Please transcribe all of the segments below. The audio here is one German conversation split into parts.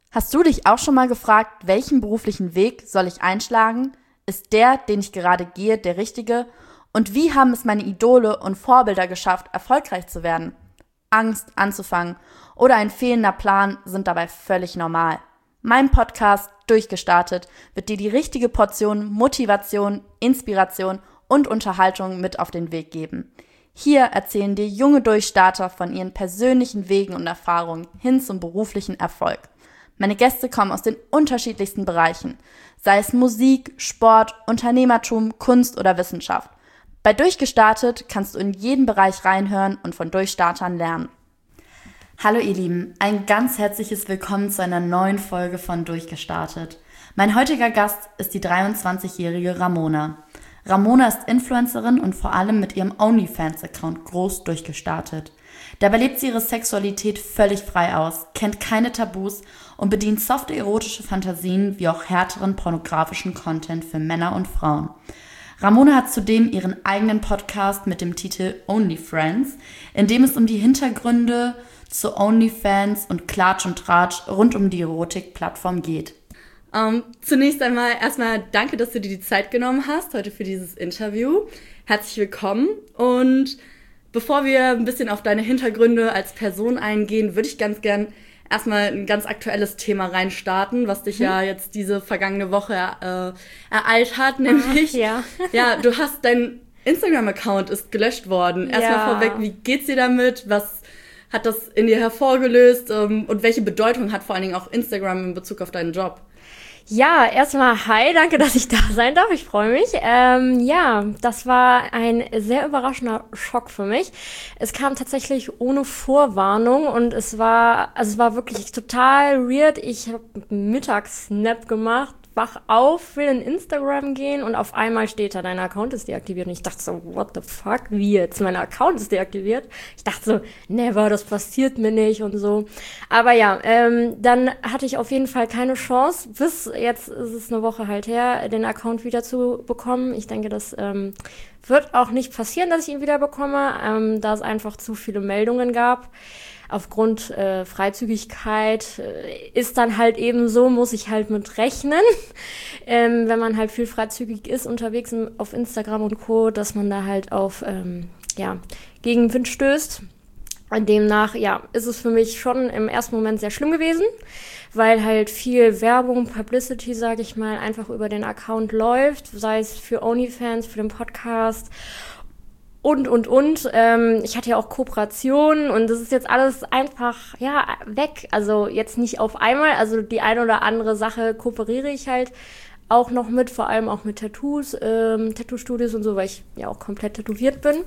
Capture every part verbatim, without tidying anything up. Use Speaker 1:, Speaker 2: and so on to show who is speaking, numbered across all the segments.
Speaker 1: Hast du dich auch schon mal gefragt, welchen beruflichen Weg soll ich einschlagen? Ist der, den ich gerade gehe, der richtige? Und wie haben es meine Idole und Vorbilder geschafft, erfolgreich zu werden? Angst anzufangen oder ein fehlender Plan sind dabei völlig normal. Mein Podcast Durchgestartet wird dir die richtige Portion Motivation, Inspiration und Unterhaltung mit auf den Weg geben. Hier erzählen dir junge Durchstarter von ihren persönlichen Wegen und Erfahrungen hin zum beruflichen Erfolg. Meine Gäste kommen aus den unterschiedlichsten Bereichen, sei es Musik, Sport, Unternehmertum, Kunst oder Wissenschaft. Bei Durchgestartet kannst du in jeden Bereich reinhören und von Durchstartern lernen. Hallo ihr Lieben, ein ganz herzliches Willkommen zu einer neuen Folge von Durchgestartet. Mein heutiger Gast ist die dreiundzwanzigjährige Ramona. Ramona ist Influencerin und vor allem mit ihrem OnlyFans-Account groß durchgestartet. Dabei lebt sie ihre Sexualität völlig frei aus, kennt keine Tabus und bedient softe erotische Fantasien wie auch härteren pornografischen Content für Männer und Frauen. Ramona hat zudem ihren eigenen Podcast mit dem Titel OnlyFriends, in dem es um die Hintergründe zu OnlyFans und Klatsch und Tratsch rund um die Erotik-Plattform geht.
Speaker 2: Um, zunächst einmal erstmal danke, dass du dir die Zeit genommen hast heute für dieses Interview. Herzlich willkommen. Und bevor wir ein bisschen auf deine Hintergründe als Person eingehen, würde ich ganz gern erstmal ein ganz aktuelles Thema reinstarten, was dich hm. ja jetzt diese vergangene Woche äh, ereilt hat, nämlich,
Speaker 3: Ach, ja.
Speaker 2: ja, du hast, dein Instagram-Account ist gelöscht worden. Erstmal
Speaker 3: ja.
Speaker 2: vorweg, wie geht's dir damit? Was hat das in dir hervorgelöst? Ähm, und welche Bedeutung hat vor allen Dingen auch Instagram in Bezug auf deinen Job?
Speaker 3: Ja, erstmal hi, danke, dass ich da sein darf, ich freue mich. Ähm, ja, das war ein sehr überraschender Schock für mich. Es kam tatsächlich ohne Vorwarnung und es war, also es war wirklich total weird. Ich habe einen Mittagssnap gemacht, wach auf, will in Instagram gehen und auf einmal steht da, dein Account ist deaktiviert. Und ich dachte so, what the fuck, wie jetzt? Mein Account ist deaktiviert? Ich dachte so, never, das passiert mir nicht und so. Aber ja, ähm, dann hatte ich auf jeden Fall keine Chance, bis jetzt ist es eine Woche halt her, den Account wieder zu bekommen. Ich denke, das ähm, wird auch nicht passieren, dass ich ihn wieder bekomme, ähm, da es einfach zu viele Meldungen gab. Aufgrund äh, Freizügigkeit äh, ist dann halt eben so, muss ich halt mit rechnen, ähm, wenn man halt viel freizügig ist unterwegs auf Instagram und Co., dass man da halt auf ähm, ja, Gegenwind stößt. Und demnach, ja, ist es für mich schon im ersten Moment sehr schlimm gewesen, weil halt viel Werbung, Publicity, sage ich mal, einfach über den Account läuft, sei es für OnlyFans, für den Podcast und, und, und. Ähm, ich hatte ja auch Kooperationen und das ist jetzt alles einfach, ja, weg. Also jetzt nicht auf einmal, also die eine oder andere Sache kooperiere ich halt auch noch mit, vor allem auch mit Tattoos, ähm, Tattoo-Studios und so, weil ich ja auch komplett tätowiert bin.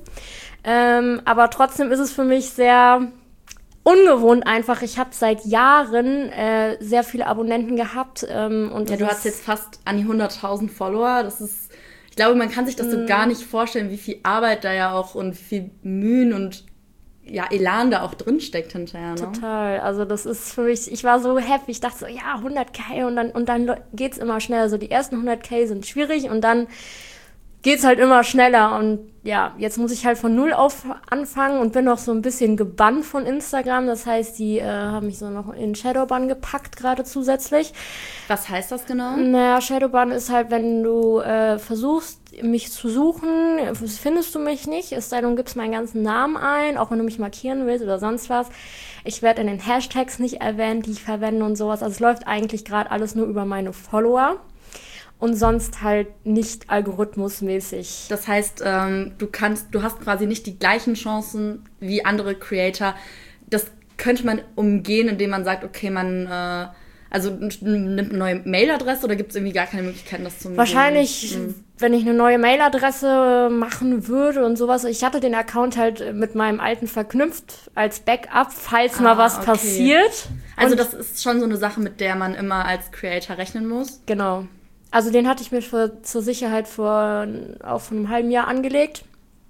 Speaker 3: Ähm, aber trotzdem ist es für mich sehr ungewohnt einfach. Ich habe seit Jahren äh, sehr viele Abonnenten gehabt. Ähm, und
Speaker 2: ja, du hast jetzt fast an die hunderttausend Follower. Das ist, ich glaube, man kann sich das so gar nicht vorstellen, wie viel Arbeit da ja auch und wie viel Mühen und ja, Elan da auch drin steckt hinterher. Ne?
Speaker 3: Total. Also das ist für mich, ich war so happy. Ich dachte so, ja, hunderttausend und dann, und dann geht's immer schneller. So die ersten hunderttausend sind schwierig und dann geht's halt immer schneller. Und ja, jetzt muss ich halt von null auf anfangen und bin noch so ein bisschen gebannt von Instagram. Das heißt, die äh, haben mich so noch in Shadowban gepackt, gerade zusätzlich.
Speaker 2: Was heißt das genau?
Speaker 3: Naja, Shadowban ist halt, wenn du äh, versuchst, mich zu suchen, findest du mich nicht, es sei denn, du gibst meinen ganzen Namen ein, auch wenn du mich markieren willst oder sonst was. Ich werde in den Hashtags nicht erwähnt, die ich verwende und sowas. Also es läuft eigentlich gerade alles nur über meine Follower. Und sonst halt nicht algorithmusmäßig.
Speaker 2: Das heißt, ähm, du kannst, du hast quasi nicht die gleichen Chancen wie andere Creator. Das könnte man umgehen, indem man sagt, okay, man äh, also nimmt eine neue Mailadresse oder gibt es irgendwie gar keine Möglichkeiten, das zu umgehen?
Speaker 3: Wahrscheinlich, hm. wenn ich eine neue Mailadresse machen würde und sowas. Ich hatte den Account halt mit meinem alten verknüpft als Backup, falls ah, mal was okay. passiert.
Speaker 2: Also
Speaker 3: und
Speaker 2: das ist schon so eine Sache, mit der man immer als Creator rechnen muss?
Speaker 3: Genau. Also den hatte ich mir für, zur Sicherheit vor auch vor einem halben Jahr angelegt.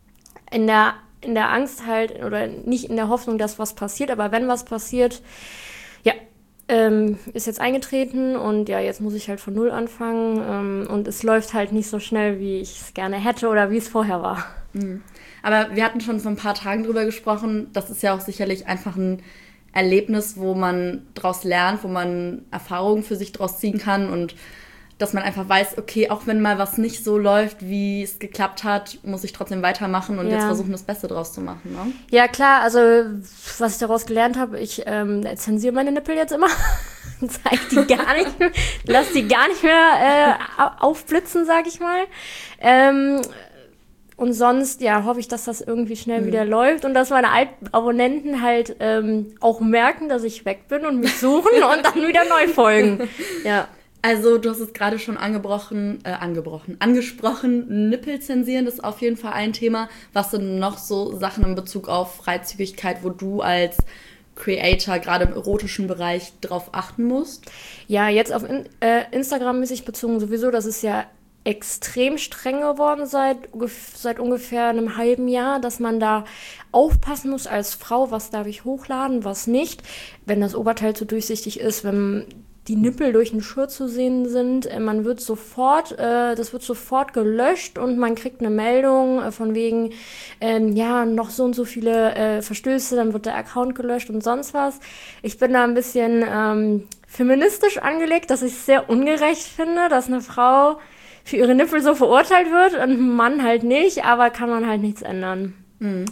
Speaker 3: In der, in der Angst halt, oder nicht in der Hoffnung, dass was passiert, aber wenn was passiert, ja, ähm, ist jetzt eingetreten und ja, jetzt muss ich halt von null anfangen ähm, und es läuft halt nicht so schnell, wie ich es gerne hätte oder wie es vorher war.
Speaker 2: Mhm. Aber wir hatten schon vor ein paar Tagen drüber gesprochen, das ist ja auch sicherlich einfach ein Erlebnis, wo man draus lernt, wo man Erfahrungen für sich draus ziehen kann und dass man einfach weiß, okay, auch wenn mal was nicht so läuft, wie es geklappt hat, muss ich trotzdem weitermachen und ja. jetzt versuchen, das Beste draus zu machen. Ne?
Speaker 3: Ja, klar, also was ich daraus gelernt habe, ich ähm, zensiere meine Nippel jetzt immer. Zeig die gar nicht mehr, lass die gar nicht mehr äh, aufblitzen, sag ich mal. Ähm, und sonst, ja, hoffe ich, dass das irgendwie schnell mhm. wieder läuft und dass meine alten Abonnenten halt ähm, auch merken, dass ich weg bin und mich suchen und dann wieder neu folgen. Ja.
Speaker 2: Also du hast es gerade schon angebrochen, äh, angebrochen, angesprochen, Nippel zensieren, das ist auf jeden Fall ein Thema. Was sind noch so Sachen in Bezug auf Freizügigkeit, wo du als Creator gerade im erotischen Bereich drauf achten musst?
Speaker 3: Ja, jetzt auf in, äh, Instagram-mäßig bezogen sowieso, das ist ja extrem streng geworden seit, seit ungefähr einem halben Jahr, dass man da aufpassen muss als Frau, was darf ich hochladen, was nicht, wenn das Oberteil zu durchsichtig ist, wenn die Nippel durch den Shirt zu sehen sind, man wird sofort, äh, das wird sofort gelöscht und man kriegt eine Meldung äh, von wegen, ähm, ja, noch so und so viele äh, Verstöße, dann wird der Account gelöscht und sonst was. Ich bin da ein bisschen ähm, feministisch angelegt, dass ich es sehr ungerecht finde, dass eine Frau für ihre Nippel so verurteilt wird und ein Mann halt nicht, aber kann man halt nichts ändern.
Speaker 2: Mhm.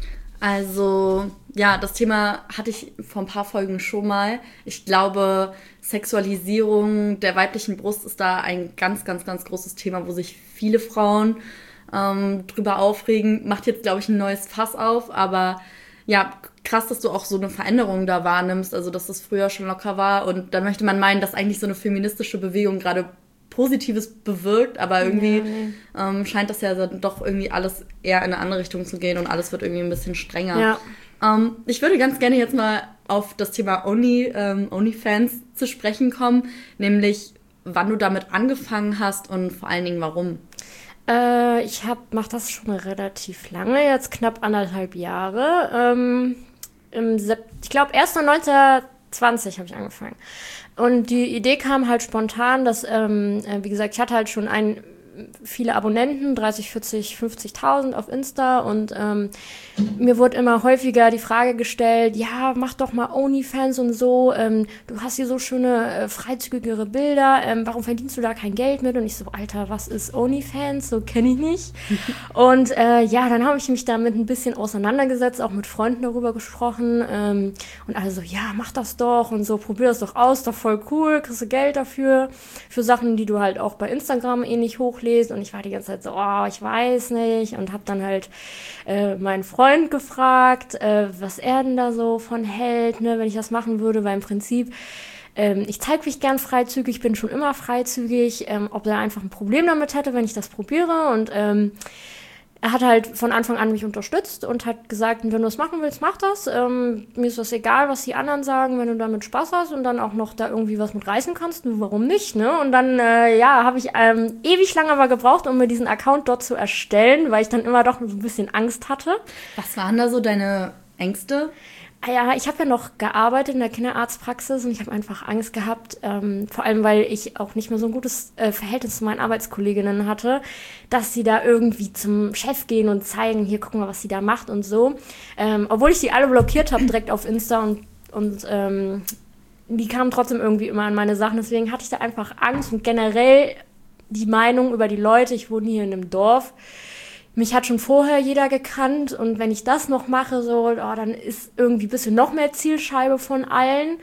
Speaker 2: Also, ja, das Thema hatte ich vor ein paar Folgen schon mal. Ich glaube, Sexualisierung der weiblichen Brust ist da ein ganz, ganz, ganz großes Thema, wo sich viele Frauen ähm, drüber aufregen. Macht jetzt, glaube ich, ein neues Fass auf, aber ja, krass, dass du auch so eine Veränderung da wahrnimmst, also dass das früher schon locker war und da möchte man meinen, dass eigentlich so eine feministische Bewegung gerade Positives bewirkt, aber irgendwie ja, nee. ähm, scheint das ja dann doch irgendwie alles eher in eine andere Richtung zu gehen und alles wird irgendwie ein bisschen strenger.
Speaker 3: Ja.
Speaker 2: Ähm, ich würde ganz gerne jetzt mal auf das Thema Only, ähm, OnlyFans zu sprechen kommen, nämlich wann du damit angefangen hast und vor allen Dingen warum.
Speaker 3: Äh, ich hab, mach das schon relativ lange, jetzt knapp anderthalb Jahre. Ähm, im Sep- ich glaube, erst neunzehnhundertzwanzig habe ich angefangen. Und die Idee kam halt spontan, dass, ähm, wie gesagt, ich hatte halt schon ein, viele Abonnenten, dreißig, vierzig, fünfzigtausend auf Insta und ähm, mir wurde immer häufiger die Frage gestellt, ja, mach doch mal OnlyFans und so, ähm, du hast hier so schöne, äh, freizügigere Bilder, ähm, warum verdienst du da kein Geld mit? Und ich so, Alter, was ist OnlyFans? So kenne ich nicht. Und äh, ja, dann habe ich mich damit ein bisschen auseinandergesetzt, auch mit Freunden darüber gesprochen ähm, und alle so, ja, mach das doch und so, probier das doch aus, doch voll cool, kriegst du Geld dafür, für Sachen, die du halt auch bei Instagram ähnlich hochlesen. Und ich war die ganze Zeit so, oh, ich weiß nicht. Und habe dann halt äh, meinen Freund gefragt, äh, was er denn da so von hält, ne, wenn ich das machen würde. Weil im Prinzip, ähm, ich zeige mich gern freizügig, bin schon immer freizügig. Ähm, ob er einfach ein Problem damit hätte, wenn ich das probiere. Und ähm, er hat halt von Anfang an mich unterstützt und hat gesagt, wenn du es machen willst, mach das. Ähm, mir ist das egal, was die anderen sagen, wenn du damit Spaß hast und dann auch noch da irgendwie was mit reißen kannst, warum nicht, ne? Und dann, äh, ja, habe ich ähm, ewig lange aber gebraucht, um mir diesen Account dort zu erstellen, weil ich dann immer doch so ein bisschen Angst hatte.
Speaker 2: Was waren da so deine Ängste?
Speaker 3: Ja, ich habe ja noch gearbeitet in der Kinderarztpraxis und ich habe einfach Angst gehabt, ähm, vor allem, weil ich auch nicht mehr so ein gutes äh, Verhältnis zu meinen Arbeitskolleginnen hatte, dass sie da irgendwie zum Chef gehen und zeigen, hier, guck mal, was sie da macht und so. Ähm, obwohl ich die alle blockiert habe direkt auf Insta und, und ähm, die kamen trotzdem irgendwie immer an meine Sachen. Deswegen hatte ich da einfach Angst und generell die Meinung über die Leute, ich wohne hier in einem Dorf, mich hat schon vorher jeder gekannt und wenn ich das noch mache, so, oh, dann ist irgendwie ein bisschen noch mehr Zielscheibe von allen.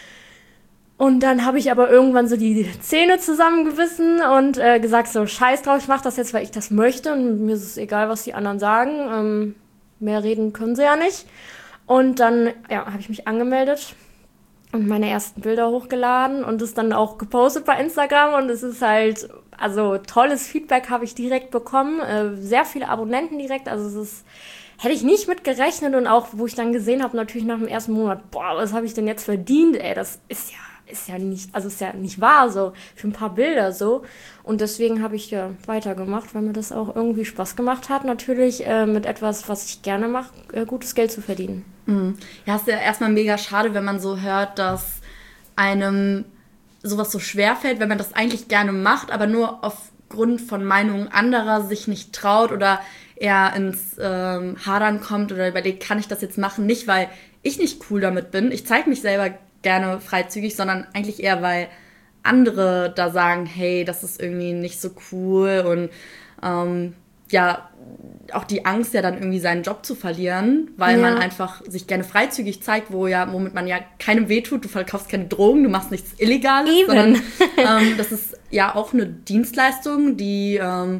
Speaker 3: Und dann habe ich aber irgendwann so die Zähne zusammengebissen und äh, gesagt so, scheiß drauf, ich mache das jetzt, weil ich das möchte und mir ist es egal, was die anderen sagen. Ähm, mehr reden können sie ja nicht. Und dann ja, habe ich mich angemeldet und meine ersten Bilder hochgeladen und es dann auch gepostet bei Instagram und es ist halt, also tolles Feedback habe ich direkt bekommen, äh, sehr viele Abonnenten direkt, also es ist, hätte ich nicht mit gerechnet und auch, wo ich dann gesehen habe, natürlich nach dem ersten Monat, boah, was habe ich denn jetzt verdient, ey, das ist ja, ist ja nicht, also ist ja nicht wahr, so, für ein paar Bilder so und deswegen habe ich ja weitergemacht, weil mir das auch irgendwie Spaß gemacht hat, natürlich äh, mit etwas, was ich gerne mache, äh, gutes Geld zu verdienen.
Speaker 2: Mhm. Ja, ist ja erstmal mega schade, wenn man so hört, dass einem sowas so schwer fällt, wenn man das eigentlich gerne macht, aber nur aufgrund von Meinungen anderer sich nicht traut oder eher ins ähm, Hadern kommt oder überlegt, kann ich das jetzt machen? Nicht, weil ich nicht cool damit bin. Ich zeige mich selber gerne freizügig, sondern eigentlich eher, weil andere da sagen, hey, das ist irgendwie nicht so cool und ähm, ja, auch die Angst ja dann irgendwie seinen Job zu verlieren, weil ja. man einfach sich gerne freizügig zeigt, wo ja, womit man ja keinem wehtut, du verkaufst keine Drogen, du machst nichts Illegales,
Speaker 3: Eben.
Speaker 2: sondern ähm, das ist ja auch eine Dienstleistung, die ähm,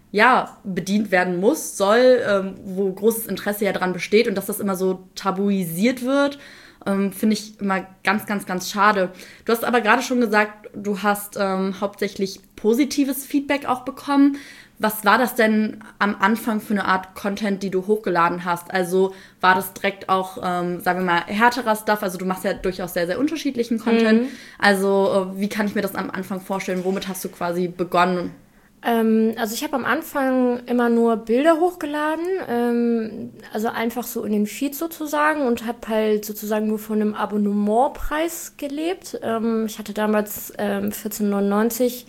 Speaker 2: ja bedient werden muss, soll, ähm, wo großes Interesse ja dran besteht und dass das immer so tabuisiert wird, ähm, finde ich immer ganz, ganz, ganz schade. Du hast aber gerade schon gesagt, du hast ähm, hauptsächlich positives Feedback auch bekommen. Was war das denn am Anfang für eine Art Content, die du hochgeladen hast? Also war das direkt auch, ähm, sagen wir mal, härterer Stuff? Also du machst ja durchaus sehr, sehr unterschiedlichen Content. Mhm. Also äh, wie kann ich mir das am Anfang vorstellen? Womit hast du quasi begonnen?
Speaker 3: Ähm, also ich habe am Anfang immer nur Bilder hochgeladen, ähm, also einfach so in den Feed sozusagen und habe halt sozusagen nur von einem Abonnementpreis gelebt. Ähm, ich hatte damals ähm, vierzehn neunundneunzig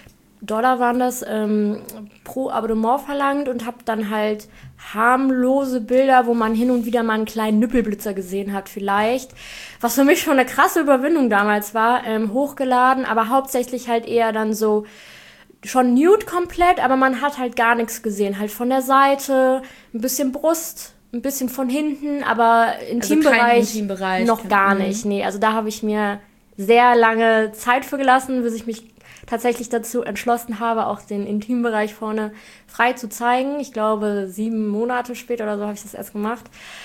Speaker 3: Dollar waren das, ähm, pro Abonnement verlangt und habe dann halt harmlose Bilder, wo man hin und wieder mal einen kleinen Nippelblitzer gesehen hat vielleicht, was für mich schon eine krasse Überwindung damals war, ähm, hochgeladen, aber hauptsächlich halt eher dann so schon nude komplett, aber man hat halt gar nichts gesehen, halt von der Seite, ein bisschen Brust, ein bisschen von hinten, aber Intimbereich,
Speaker 2: also Intimbereich
Speaker 3: noch gar nicht, nee, also da habe ich mir sehr lange Zeit für gelassen, bis ich mich tatsächlich dazu entschlossen habe, auch den Intimbereich vorne frei zu zeigen. Ich glaube, sieben Monate später oder so habe ich das erst gemacht.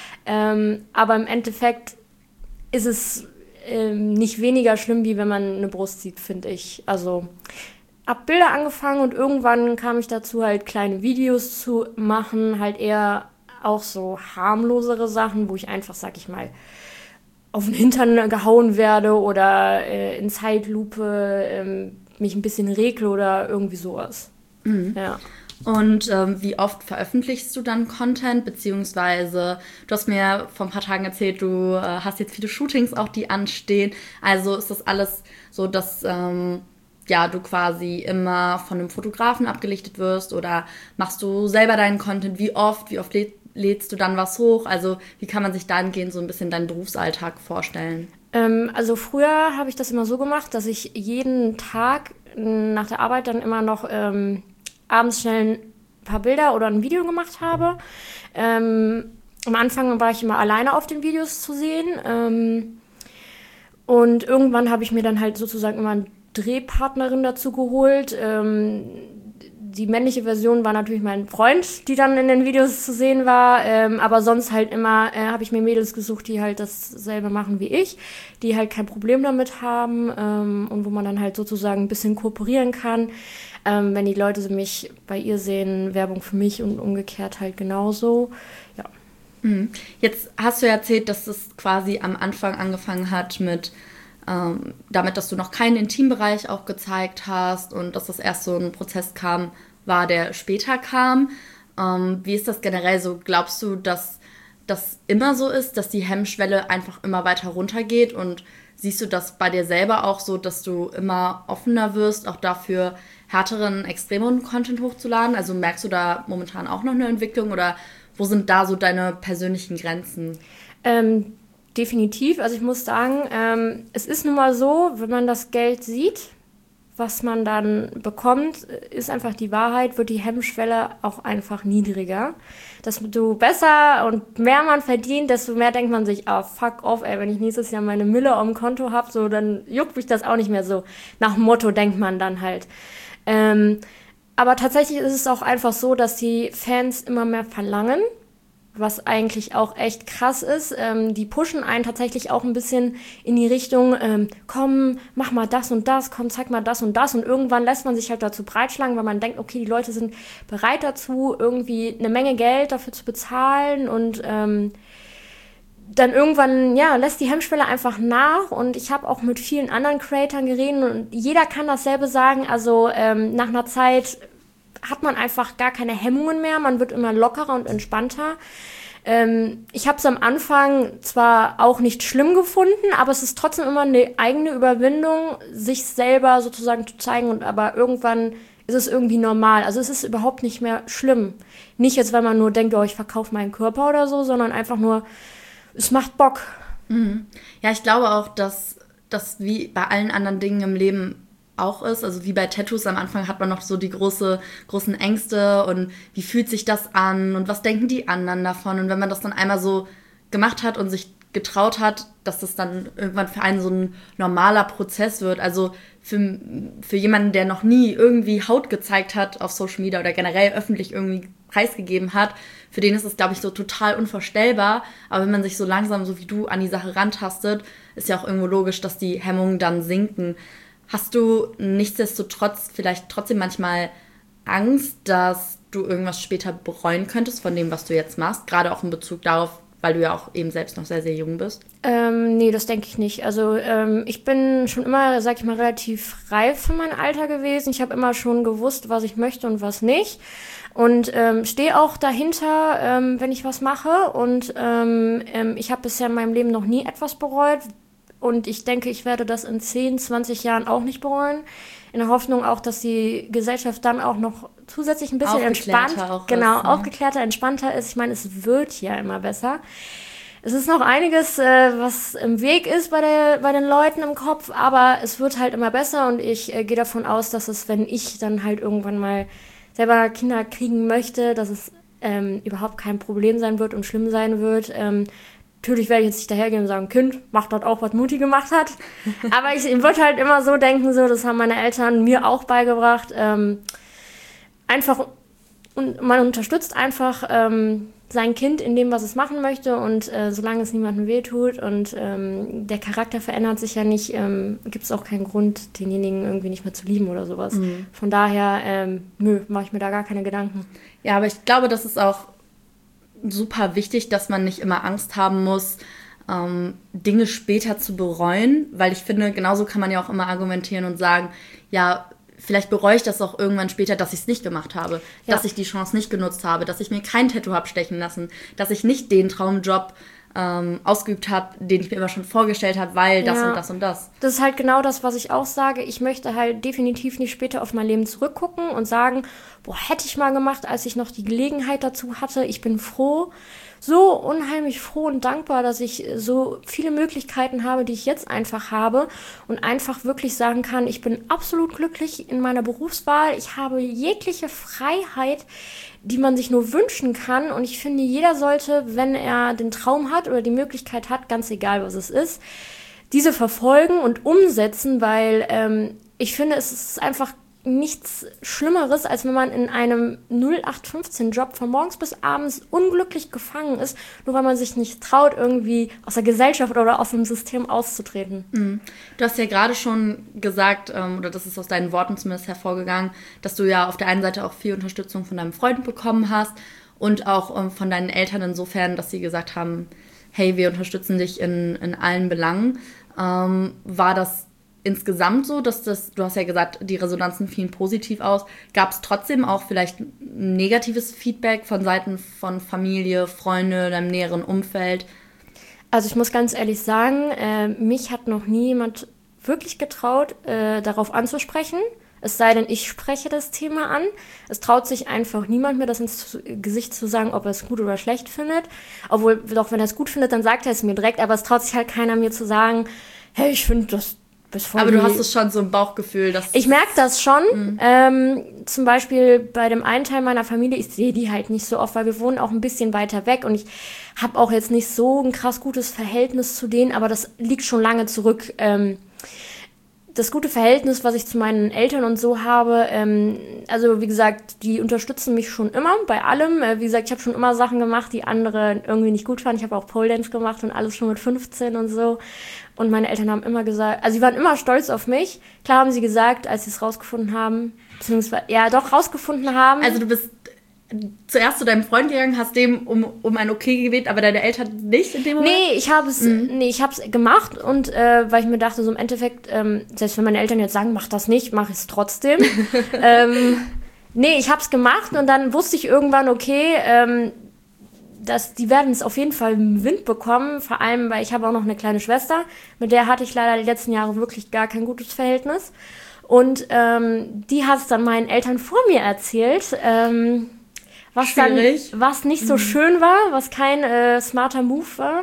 Speaker 3: Ähm, aber im Endeffekt ist es ähm, nicht weniger schlimm, wie wenn man eine Brust sieht, finde ich. Also hab Bilder angefangen und irgendwann kam ich dazu, halt kleine Videos zu machen, halt eher auch so harmlosere Sachen, wo ich einfach, sag ich mal, auf den Hintern gehauen werde oder äh, in Zeitlupe ähm, mich ein bisschen regle oder irgendwie sowas.
Speaker 2: Mhm.
Speaker 3: Ja.
Speaker 2: Und ähm, wie oft veröffentlichst du dann Content, beziehungsweise du hast mir vor ein paar Tagen erzählt, du äh, hast jetzt viele Shootings auch, die anstehen. Also ist das alles so, dass ähm, ja, du quasi immer von einem Fotografen abgelichtet wirst oder machst du selber deinen Content? Wie oft? Wie oft läd, lädst du dann was hoch? Also wie kann man sich dahingehend so ein bisschen deinen Berufsalltag vorstellen?
Speaker 3: Ähm, also früher habe ich das immer so gemacht, dass ich jeden Tag nach der Arbeit dann immer noch ähm, abends schnell ein paar Bilder oder ein Video gemacht habe. Ähm, am Anfang war ich immer alleine auf den Videos zu sehen. Ähm, und irgendwann habe ich mir dann halt sozusagen immer eine Drehpartnerin dazu geholt. Ähm, die männliche Version war natürlich mein Freund, die dann in den Videos zu sehen war, ähm, aber sonst halt immer äh, habe ich mir Mädels gesucht, die halt dasselbe machen wie ich, die halt kein Problem damit haben ähm, und wo man dann halt sozusagen ein bisschen kooperieren kann, ähm, wenn die Leute mich bei ihr sehen, Werbung für mich und umgekehrt halt genauso, ja.
Speaker 2: Jetzt hast du ja erzählt, dass es quasi am Anfang angefangen hat mit Ähm, damit, dass du noch keinen Intimbereich auch gezeigt hast und dass das erst so ein Prozess kam, war, der später kam. Ähm, wie ist das generell so? Glaubst du, dass das immer so ist, dass die Hemmschwelle einfach immer weiter runtergeht und siehst du das bei dir selber auch so, dass du immer offener wirst, auch dafür härteren, extremeren Content hochzuladen? Also merkst du da momentan auch noch eine Entwicklung oder wo sind da so deine persönlichen Grenzen?
Speaker 3: Ähm, Definitiv. Also ich muss sagen, ähm, es ist nun mal so, wenn man das Geld sieht, was man dann bekommt, ist einfach die Wahrheit, wird die Hemmschwelle auch einfach niedriger. Desto besser und mehr man verdient, desto mehr denkt man sich, ah, fuck off, ey, wenn ich nächstes Jahr meine Mille auf dem Konto habe, so, dann juckt mich das auch nicht mehr so. Nach dem Motto denkt man dann halt. Ähm, aber tatsächlich ist es auch einfach so, dass die Fans immer mehr verlangen, was eigentlich auch echt krass ist. Ähm, die pushen einen tatsächlich auch ein bisschen in die Richtung, ähm, komm, mach mal das und das, komm, zeig mal das und das. Und irgendwann lässt man sich halt dazu breitschlagen, weil man denkt, okay, die Leute sind bereit dazu, irgendwie eine Menge Geld dafür zu bezahlen. Und ähm, dann irgendwann, ja, lässt die Hemmschwelle einfach nach. Und ich habe auch mit vielen anderen Creatoren geredet und jeder kann dasselbe sagen. Also ähm, nach einer Zeit hat man einfach gar keine Hemmungen mehr, man wird immer lockerer und entspannter. Ähm, ich habe es am Anfang zwar auch nicht schlimm gefunden, aber es ist trotzdem immer eine eigene Überwindung, sich selber sozusagen zu zeigen, und aber irgendwann ist es irgendwie normal. Also es ist überhaupt nicht mehr schlimm. Nicht jetzt, weil man nur denkt, oh, ich verkaufe meinen Körper oder so, sondern einfach nur, es macht Bock.
Speaker 1: Mhm. Ja, ich glaube auch, dass das wie bei allen anderen Dingen im Leben auch ist. Also wie bei Tattoos am Anfang hat man noch so die große, großen Ängste und wie fühlt sich das an und was denken die anderen davon. Und wenn man das dann einmal so gemacht hat und sich getraut hat, dass das dann irgendwann für einen so ein normaler Prozess wird. Also für, für jemanden, der noch nie irgendwie Haut gezeigt hat auf Social Media oder generell öffentlich irgendwie preisgegeben hat, für den ist es, glaube ich, so total unvorstellbar. Aber wenn man sich so langsam, so wie du, an die Sache rantastet, ist ja auch irgendwo logisch, dass die Hemmungen dann sinken. Hast du nichtsdestotrotz vielleicht trotzdem manchmal Angst, dass du irgendwas später bereuen könntest von dem, was du jetzt machst? Gerade auch in Bezug darauf, weil du ja auch eben selbst noch sehr, sehr jung bist.
Speaker 3: Ähm, nee, das denke ich nicht. Also ähm, ich bin schon immer, sag ich mal, relativ reif für mein Alter gewesen. Ich habe immer schon gewusst, was ich möchte und was nicht. Und ähm, stehe auch dahinter, ähm, wenn ich was mache. Und ähm, ähm, ich habe bisher in meinem Leben noch nie etwas bereut. Und ich denke, ich werde das in zehn, zwanzig Jahren auch nicht bereuen. In der Hoffnung auch, dass die Gesellschaft dann auch noch zusätzlich ein bisschen entspannt,
Speaker 1: auch
Speaker 3: genau,
Speaker 1: ist, ne?
Speaker 3: aufgeklärter, entspannter ist. Ich meine, es wird ja immer besser. Es ist noch einiges, äh, was im Weg ist bei, der, bei den Leuten im Kopf, aber es wird halt immer besser und ich äh, gehe davon aus, dass es, wenn ich dann halt irgendwann mal selber Kinder kriegen möchte, dass es ähm, überhaupt kein Problem sein wird und schlimm sein wird. Ähm, Natürlich werde ich jetzt nicht dahergehen und sagen, Kind, mach dort auch, was Mutti gemacht hat. Aber ich würde halt immer so denken, so, das haben meine Eltern mir auch beigebracht. Ähm, einfach, und man unterstützt einfach ähm, sein Kind in dem, was es machen möchte. Und äh, solange es niemandem wehtut und ähm, der Charakter verändert sich ja nicht, ähm, gibt es auch keinen Grund, denjenigen irgendwie nicht mehr zu lieben oder sowas. Mhm. Von daher, ähm, nö, mache ich mir da gar keine Gedanken.
Speaker 1: Ja, aber ich glaube, das ist auch super wichtig, dass man nicht immer Angst haben muss, ähm, Dinge später zu bereuen, weil ich finde, genauso kann man ja auch immer argumentieren und sagen, ja, vielleicht bereue ich das auch irgendwann später, dass ich es nicht gemacht habe, ja. dass ich die Chance nicht genutzt habe, dass ich mir kein Tattoo habe stechen lassen, dass ich nicht den Traumjob ähm, ausgeübt habe, den ich mir immer schon vorgestellt habe, weil das ja. und das und das.
Speaker 3: Das ist halt genau das, was ich auch sage. Ich möchte halt definitiv nicht später auf mein Leben zurückgucken und sagen, boah, hätte ich mal gemacht, als ich noch die Gelegenheit dazu hatte. Ich bin froh, so unheimlich froh und dankbar, dass ich so viele Möglichkeiten habe, die ich jetzt einfach habe und einfach wirklich sagen kann, ich bin absolut glücklich in meiner Berufswahl. Ich habe jegliche Freiheit, die man sich nur wünschen kann. Und ich finde, jeder sollte, wenn er den Traum hat oder die Möglichkeit hat, ganz egal, was es ist, diese verfolgen und umsetzen, weil ähm, ich finde, es ist einfach nichts Schlimmeres, als wenn man in einem null acht fünfzehn Job von morgens bis abends unglücklich gefangen ist, nur weil man sich nicht traut, irgendwie aus der Gesellschaft oder aus dem System auszutreten.
Speaker 1: Mhm. Du hast ja gerade schon gesagt, ähm, oder das ist aus deinen Worten zumindest hervorgegangen, dass du ja auf der einen Seite auch viel Unterstützung von deinem Freund bekommen hast und auch ähm, von deinen Eltern insofern, dass sie gesagt haben, hey, wir unterstützen dich in, in allen Belangen. Ähm, war das insgesamt so, dass das, du hast ja gesagt, die Resonanzen fielen positiv aus. Gab es trotzdem auch vielleicht negatives Feedback von Seiten von Familie, Freunde, deinem näheren Umfeld?
Speaker 3: Also ich muss ganz ehrlich sagen, äh, mich hat noch nie jemand wirklich getraut, äh, darauf anzusprechen. Es sei denn, ich spreche das Thema an. Es traut sich einfach niemand mir das ins Gesicht zu sagen, ob er es gut oder schlecht findet. Obwohl, doch wenn er es gut findet, dann sagt er es mir direkt. Aber es traut sich halt keiner mir zu sagen, hey, ich finde das
Speaker 1: Aber du hast es schon so im Bauchgefühl, dass...
Speaker 3: Ich merke das schon. Mhm. Ähm, zum Beispiel bei dem einen Teil meiner Familie, ich sehe die halt nicht so oft, weil wir wohnen auch ein bisschen weiter weg und ich habe auch jetzt nicht so ein krass gutes Verhältnis zu denen, aber das liegt schon lange zurück. Ähm, das gute Verhältnis, was ich zu meinen Eltern und so habe, ähm, also wie gesagt, die unterstützen mich schon immer bei allem. Äh, wie gesagt, ich habe schon immer Sachen gemacht, die andere irgendwie nicht gut fanden. Ich habe auch Pole Dance gemacht und alles schon mit fünfzehn und so. Und meine Eltern haben immer gesagt, also sie waren immer stolz auf mich. Klar haben sie gesagt, als sie es rausgefunden haben, beziehungsweise, ja doch, rausgefunden haben.
Speaker 1: Also du bist zuerst zu deinem Freund gegangen, hast dem um, um ein Okay gebeten, aber deine Eltern nicht in dem Moment?
Speaker 3: Nee, ich habe es mhm. nee, ich habe es gemacht und äh, weil ich mir dachte, so im Endeffekt, ähm, selbst wenn meine Eltern jetzt sagen, mach das nicht, mach ich es trotzdem. ähm, nee, ich habe es gemacht und dann wusste ich irgendwann, okay, ähm, dass die werden es auf jeden Fall im Wind bekommen, vor allem, weil ich habe auch noch eine kleine Schwester, mit der hatte ich leider die letzten Jahre wirklich gar kein gutes Verhältnis und ähm, die hat es dann meinen Eltern vor mir erzählt, ähm, was
Speaker 1: Schwierig.
Speaker 3: dann, was nicht so mhm. schön war, was kein äh, smarter Move war,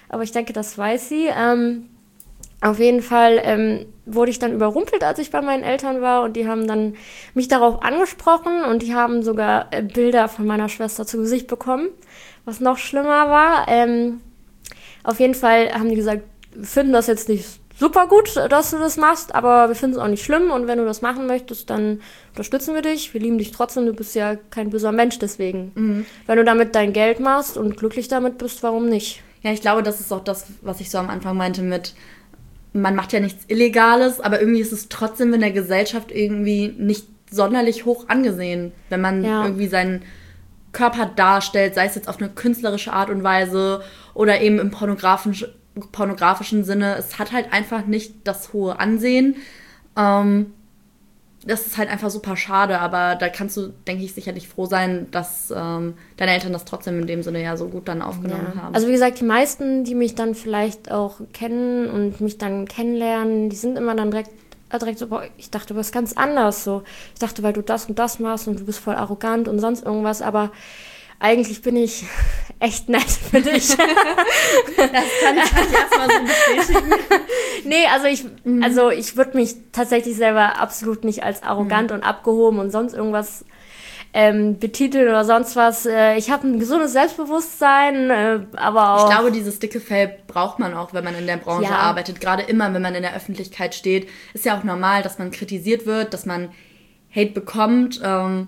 Speaker 3: aber ich denke, das weiß sie. Ähm, auf jeden Fall ähm, wurde ich dann überrumpelt, als ich bei meinen Eltern war und die haben dann mich darauf angesprochen und die haben sogar äh, Bilder von meiner Schwester zu Gesicht bekommen, was noch schlimmer war. Ähm, auf jeden Fall haben die gesagt, wir finden das jetzt nicht super gut, dass du das machst, aber wir finden es auch nicht schlimm und wenn du das machen möchtest, dann unterstützen wir dich, wir lieben dich trotzdem, du bist ja kein böser Mensch deswegen. Mhm. Wenn du damit dein Geld machst und glücklich damit bist, warum nicht?
Speaker 2: Ja, ich glaube, das ist auch das, was ich so am Anfang meinte mit, man macht ja nichts Illegales, aber irgendwie ist es trotzdem in der Gesellschaft irgendwie nicht sonderlich hoch angesehen, wenn man ja. irgendwie seinen Körper darstellt, sei es jetzt auf eine künstlerische Art und Weise oder eben im pornografischen pornografischen Sinne. Es hat halt einfach nicht das hohe Ansehen. Ähm, das ist halt einfach super schade, aber da kannst du, denke ich, sicherlich froh sein, dass ähm, deine Eltern das trotzdem in dem Sinne ja so gut dann aufgenommen ja. haben.
Speaker 3: Also wie gesagt, die meisten, die mich dann vielleicht auch kennen und mich dann kennenlernen, die sind immer dann direkt, direkt so, boah, ich dachte, du bist ganz anders so. Ich dachte, weil du das und das machst und du bist voll arrogant und sonst irgendwas, aber eigentlich bin ich echt nett für dich. Das
Speaker 2: kann ich, kann ich erstmal so bestätigen.
Speaker 3: Nee, also ich, mhm. also ich würde mich tatsächlich selber absolut nicht als arrogant mhm. und abgehoben und sonst irgendwas ähm, betiteln oder sonst was. Äh, ich habe ein gesundes Selbstbewusstsein, äh, aber auch...
Speaker 2: Ich glaube, dieses dicke Fell braucht man auch, wenn man in der Branche ja. arbeitet. Gerade immer, wenn man in der Öffentlichkeit steht. Ist ja auch normal, dass man kritisiert wird, dass man Hate bekommt. Ähm,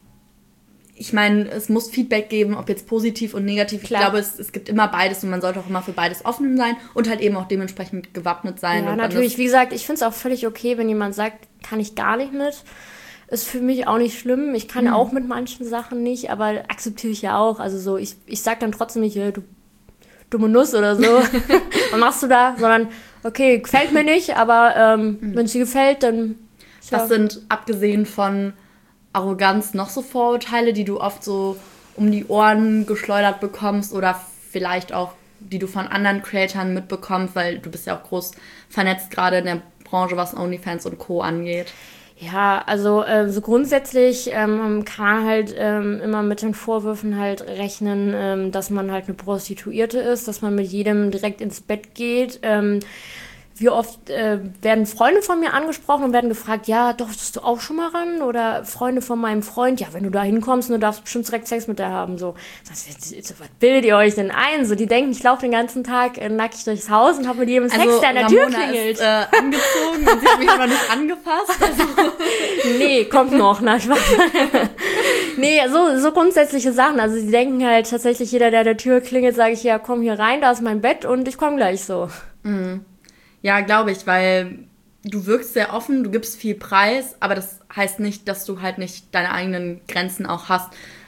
Speaker 2: Ich meine, es muss Feedback geben, ob jetzt positiv und negativ. Klar. Ich glaube, es, es gibt immer beides und man sollte auch immer für beides offen sein und halt eben auch dementsprechend gewappnet sein.
Speaker 3: Ja,
Speaker 2: und
Speaker 3: natürlich. Wie gesagt, ich finde es auch völlig okay, wenn jemand sagt, kann ich gar nicht mit. Ist für mich auch nicht schlimm. Ich kann mhm. auch mit manchen Sachen nicht, aber akzeptiere ich ja auch. Also so, ich, ich sag dann trotzdem nicht, du dumme Nuss oder so. Was machst du da? Sondern, okay, gefällt mir nicht, aber ähm, mhm. wenn es dir gefällt, dann...
Speaker 2: Was sind, abgesehen von Arroganz, noch so Vorurteile, die du oft so um die Ohren geschleudert bekommst oder vielleicht auch, die du von anderen Creatoren mitbekommst, weil du bist ja auch groß vernetzt, gerade in der Branche, was OnlyFans und Co. angeht?
Speaker 3: Ja, also äh, so grundsätzlich ähm, kann man halt ähm, immer mit den Vorwürfen halt rechnen, ähm, dass man halt eine Prostituierte ist, dass man mit jedem direkt ins Bett geht. Ähm, Wie oft äh, werden Freunde von mir angesprochen und werden gefragt, ja, durftest du auch schon mal ran? Oder Freunde von meinem Freund, ja, wenn du da hinkommst, du darfst bestimmt direkt Sex mit der haben. So, was, was bildet ihr euch denn ein? So, die denken, ich laufe den ganzen Tag äh, nackig durchs Haus und habe mit jedem Sex,
Speaker 2: also,
Speaker 3: der an der
Speaker 2: Ramona
Speaker 3: Tür klingelt.
Speaker 2: Ist, äh, angezogen und sie hat mich aber nicht angefasst. Also.
Speaker 3: Nee, kommt noch. Na, ich weiß. Nee, so, so grundsätzliche Sachen. Also die denken halt tatsächlich, jeder, der an der Tür klingelt, sage ich, ja, komm hier rein, da ist mein Bett und ich komme gleich so.
Speaker 2: Mhm. Ja, glaube ich, weil du wirkst sehr offen, du gibst viel Preis, aber das heißt nicht, dass du halt nicht deine eigenen Grenzen auch hast.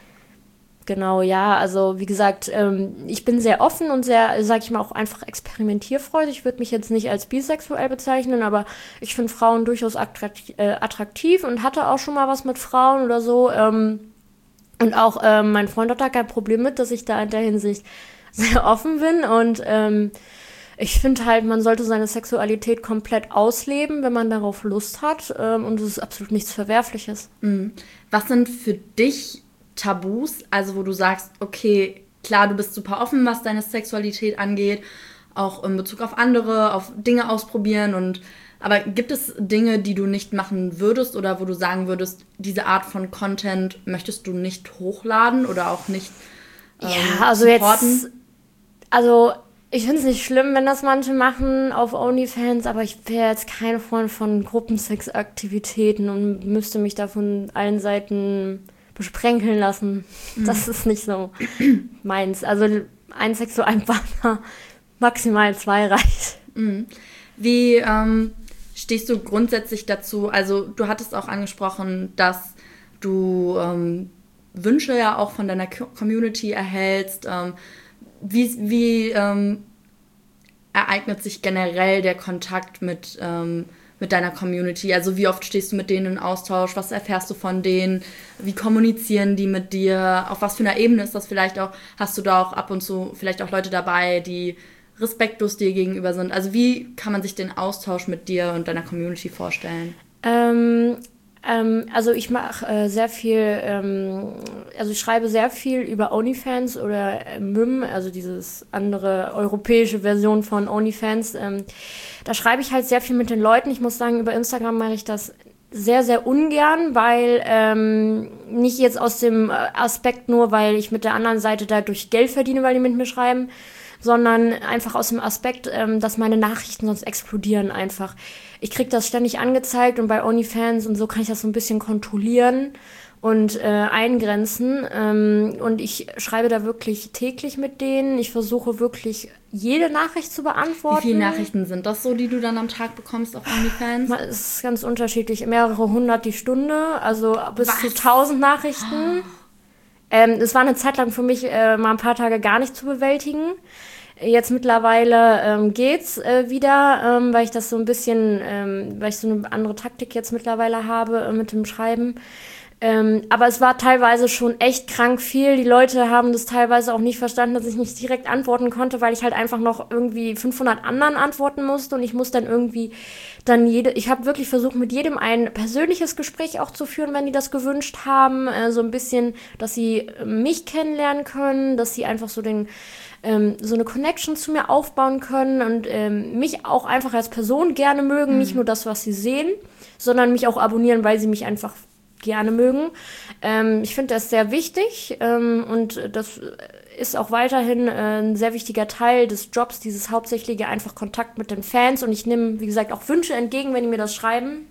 Speaker 3: Genau, ja, also wie gesagt, ähm, ich bin sehr offen und sehr, sag ich mal, auch einfach experimentierfreudig. Ich würde mich jetzt nicht als bisexuell bezeichnen, aber ich finde Frauen durchaus attraktiv, äh, attraktiv und hatte auch schon mal was mit Frauen oder so. Ähm, und auch ähm, mein Freund hat da kein Problem mit, dass ich da in der Hinsicht sehr offen bin und ähm, ich finde halt, man sollte seine Sexualität komplett ausleben, wenn man darauf Lust hat. Ähm, und es ist absolut nichts Verwerfliches.
Speaker 2: Mhm. Was sind für dich Tabus? Also wo du sagst, okay, klar, du bist super offen, was deine Sexualität angeht. Auch in Bezug auf andere, auf Dinge ausprobieren. Und aber gibt es Dinge, die du nicht machen würdest oder wo du sagen würdest, diese Art von Content möchtest du nicht hochladen oder auch nicht ähm,
Speaker 3: ja, also supporten? Jetzt... Also... Ich finde es nicht schlimm, wenn das manche machen auf OnlyFans, aber ich wäre jetzt kein Freund von Gruppensexaktivitäten und müsste mich da von allen Seiten besprenkeln lassen. Mhm. Das ist nicht so meins. Also ein Sexualpartner, maximal zwei reicht.
Speaker 2: Mhm. Wie ähm, stehst du grundsätzlich dazu? Also du hattest auch angesprochen, dass du ähm, Wünsche ja auch von deiner Community erhältst. Ähm, Wie, wie ähm, ereignet sich generell der Kontakt mit, ähm, mit deiner Community? Also wie oft stehst du mit denen in Austausch? Was erfährst du von denen? Wie kommunizieren die mit dir? Auf was für einer Ebene ist das vielleicht auch? Hast du da auch ab und zu vielleicht auch Leute dabei, die respektlos dir gegenüber sind? Also wie kann man sich den Austausch mit dir und deiner Community vorstellen?
Speaker 3: Ähm... Ähm, also ich mache äh, sehr viel, ähm, also ich schreibe sehr viel über OnlyFans oder äh, M I M, also dieses andere europäische Version von OnlyFans. Ähm, da schreibe ich halt sehr viel mit den Leuten. Ich muss sagen, über Instagram mache ich das sehr, sehr ungern, weil ähm, nicht jetzt aus dem Aspekt nur, weil ich mit der anderen Seite dadurch Geld verdiene, weil die mit mir schreiben, sondern einfach aus dem Aspekt, ähm, dass meine Nachrichten sonst explodieren einfach. Ich krieg das ständig angezeigt und bei OnlyFans und so kann ich das so ein bisschen kontrollieren und äh, eingrenzen. Ähm, und ich schreibe da wirklich täglich mit denen. Ich versuche wirklich jede Nachricht zu beantworten.
Speaker 2: Wie viele Nachrichten sind das so, die du dann am Tag bekommst auf OnlyFans?
Speaker 3: Es ist ganz unterschiedlich. Mehrere hundert die Stunde, also bis
Speaker 2: Was?
Speaker 3: zu tausend Nachrichten. Oh. Ähm, es war eine Zeit lang für mich äh, mal ein paar Tage gar nicht zu bewältigen. Jetzt mittlerweile ähm, geht's äh, wieder, ähm, weil ich das so ein bisschen, ähm, weil ich so eine andere Taktik jetzt mittlerweile habe äh, mit dem Schreiben. Ähm, aber es war teilweise schon echt krank viel. Die Leute haben das teilweise auch nicht verstanden, dass ich nicht direkt antworten konnte, weil ich halt einfach noch irgendwie fünfhundert anderen antworten musste und ich muss dann irgendwie dann jede, ich habe wirklich versucht, mit jedem ein persönliches Gespräch auch zu führen, wenn die das gewünscht haben, äh, so ein bisschen, dass sie mich kennenlernen können, dass sie einfach so den ähm, so eine Connection zu mir aufbauen können und ähm, mich auch einfach als Person gerne mögen, mhm. nicht nur das, was sie sehen, sondern mich auch abonnieren, weil sie mich einfach gerne mögen. Ähm, ich finde das sehr wichtig ähm, und das ist auch weiterhin äh, ein sehr wichtiger Teil des Jobs, dieses hauptsächliche einfach Kontakt mit den Fans und ich nehme, wie gesagt, auch Wünsche entgegen, wenn die mir das schreiben.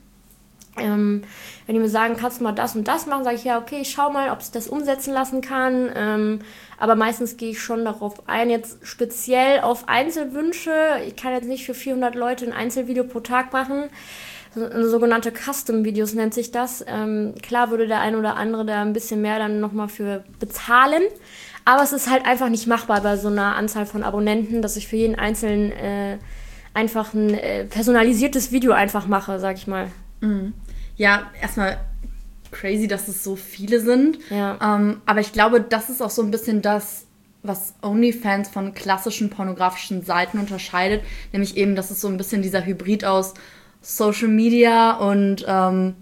Speaker 3: Ähm, wenn die mir sagen, kannst du mal das und das machen, sage ich, ja, okay, ich schau mal, ob ich das umsetzen lassen kann. Ähm, aber meistens gehe ich schon darauf ein, jetzt speziell auf Einzelwünsche. Ich kann jetzt nicht für vierhundert Leute ein Einzelvideo pro Tag machen. Sogenannte Custom-Videos nennt sich das. Ähm, klar würde der ein oder andere da ein bisschen mehr dann nochmal für bezahlen. Aber es ist halt einfach nicht machbar bei so einer Anzahl von Abonnenten, dass ich für jeden Einzelnen äh, einfach ein äh, personalisiertes Video einfach mache, sag ich mal.
Speaker 2: Mhm. Ja, erstmal crazy, dass es so viele sind.
Speaker 3: Ja.
Speaker 2: Ähm, aber ich glaube, das ist auch so ein bisschen das, was OnlyFans von klassischen pornografischen Seiten unterscheidet. Nämlich eben, dass es so ein bisschen dieser Hybrid aus Social Media und ähm,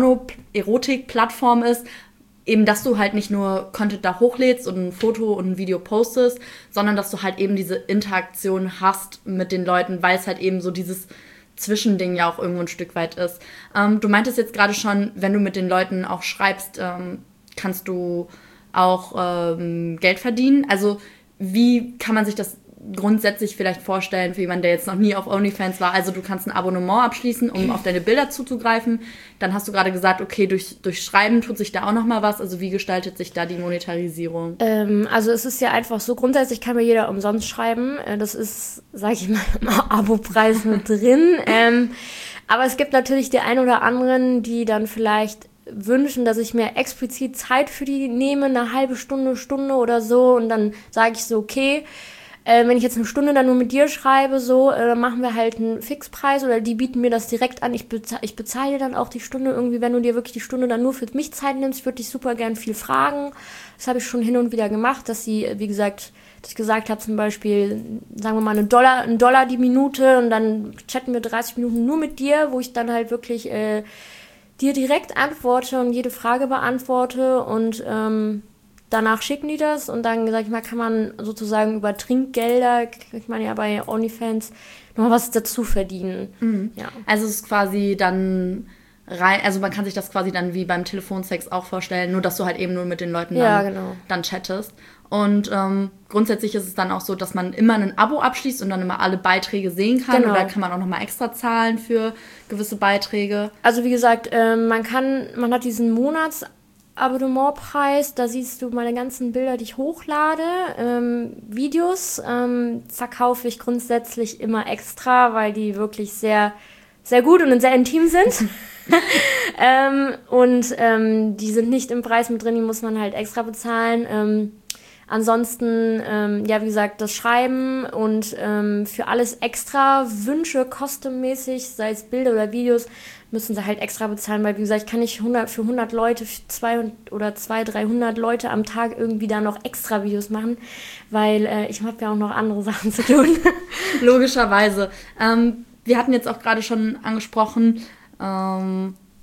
Speaker 2: Porno-Erotik-Plattform ist. Eben, dass du halt nicht nur Content da hochlädst und ein Foto und ein Video postest, sondern dass du halt eben diese Interaktion hast mit den Leuten, weil es halt eben so dieses Zwischending ja auch irgendwo ein Stück weit ist. Ähm, du meintest jetzt gerade schon, wenn du mit den Leuten auch schreibst, ähm, kannst du auch ähm, Geld verdienen. Also wie kann man sich das grundsätzlich vielleicht vorstellen für jemanden, der jetzt noch nie auf OnlyFans war? Also du kannst ein Abonnement abschließen, um auf deine Bilder zuzugreifen. Dann hast du gerade gesagt, okay, durch, durch Schreiben tut sich da auch noch mal was. Also wie gestaltet sich da die Monetarisierung?
Speaker 3: Ähm, also es ist ja einfach so, grundsätzlich kann mir jeder umsonst schreiben. Das ist, sag ich mal, im Abo-Preis mit drin. ähm, aber es gibt natürlich die ein oder anderen, die dann vielleicht wünschen, dass ich mir explizit Zeit für die nehme, eine halbe Stunde, Stunde oder so. Und dann sage ich so, okay, Äh, wenn ich jetzt eine Stunde dann nur mit dir schreibe, so, äh, dann machen wir halt einen Fixpreis oder die bieten mir das direkt an. Ich, beza- ich bezahle dir dann auch die Stunde irgendwie, wenn du dir wirklich die Stunde dann nur für mich Zeit nimmst, würde ich super gern viel fragen. Das habe ich schon hin und wieder gemacht, dass sie, wie gesagt, dass ich gesagt habe, zum Beispiel, sagen wir mal, einen Dollar, einen Dollar die Minute und dann chatten wir dreißig Minuten nur mit dir, wo ich dann halt wirklich äh, dir direkt antworte und jede Frage beantworte und ähm, danach schicken die das und dann, sag ich mal, kann man sozusagen über Trinkgelder, kriegt man ja bei OnlyFans, noch was dazu verdienen.
Speaker 2: Mhm.
Speaker 3: Ja.
Speaker 2: Also es ist quasi dann rein, also man kann sich das quasi dann wie beim Telefonsex auch vorstellen, nur dass du halt eben nur mit den Leuten dann,
Speaker 3: ja, genau.
Speaker 2: dann chattest. Und ähm, grundsätzlich ist es dann auch so, dass man immer ein Abo abschließt und dann immer alle Beiträge sehen kann.
Speaker 3: Genau.
Speaker 2: Oder kann man auch nochmal extra zahlen für gewisse Beiträge?
Speaker 3: Also wie gesagt, äh, man kann, man hat diesen Monats Abonnementpreis, da siehst du meine ganzen Bilder, die ich hochlade. Ähm, Videos ähm, verkaufe ich grundsätzlich immer extra, weil die wirklich sehr, sehr gut und sehr intim sind. ähm, und ähm, die sind nicht im Preis mit drin, die muss man halt extra bezahlen. Ähm, ansonsten, ähm, ja, wie gesagt, das Schreiben und ähm, für alles extra Wünsche, custommäßig, sei es Bilder oder Videos, müssen sie halt extra bezahlen, weil, wie gesagt, ich kann nicht hundert, für hundert Leute, für zwei oder zweihundert, dreihundert Leute am Tag irgendwie da noch extra Videos machen, weil äh, ich habe ja auch noch andere Sachen zu tun.
Speaker 2: Logischerweise. Ähm, wir hatten jetzt auch gerade schon angesprochen, ähm,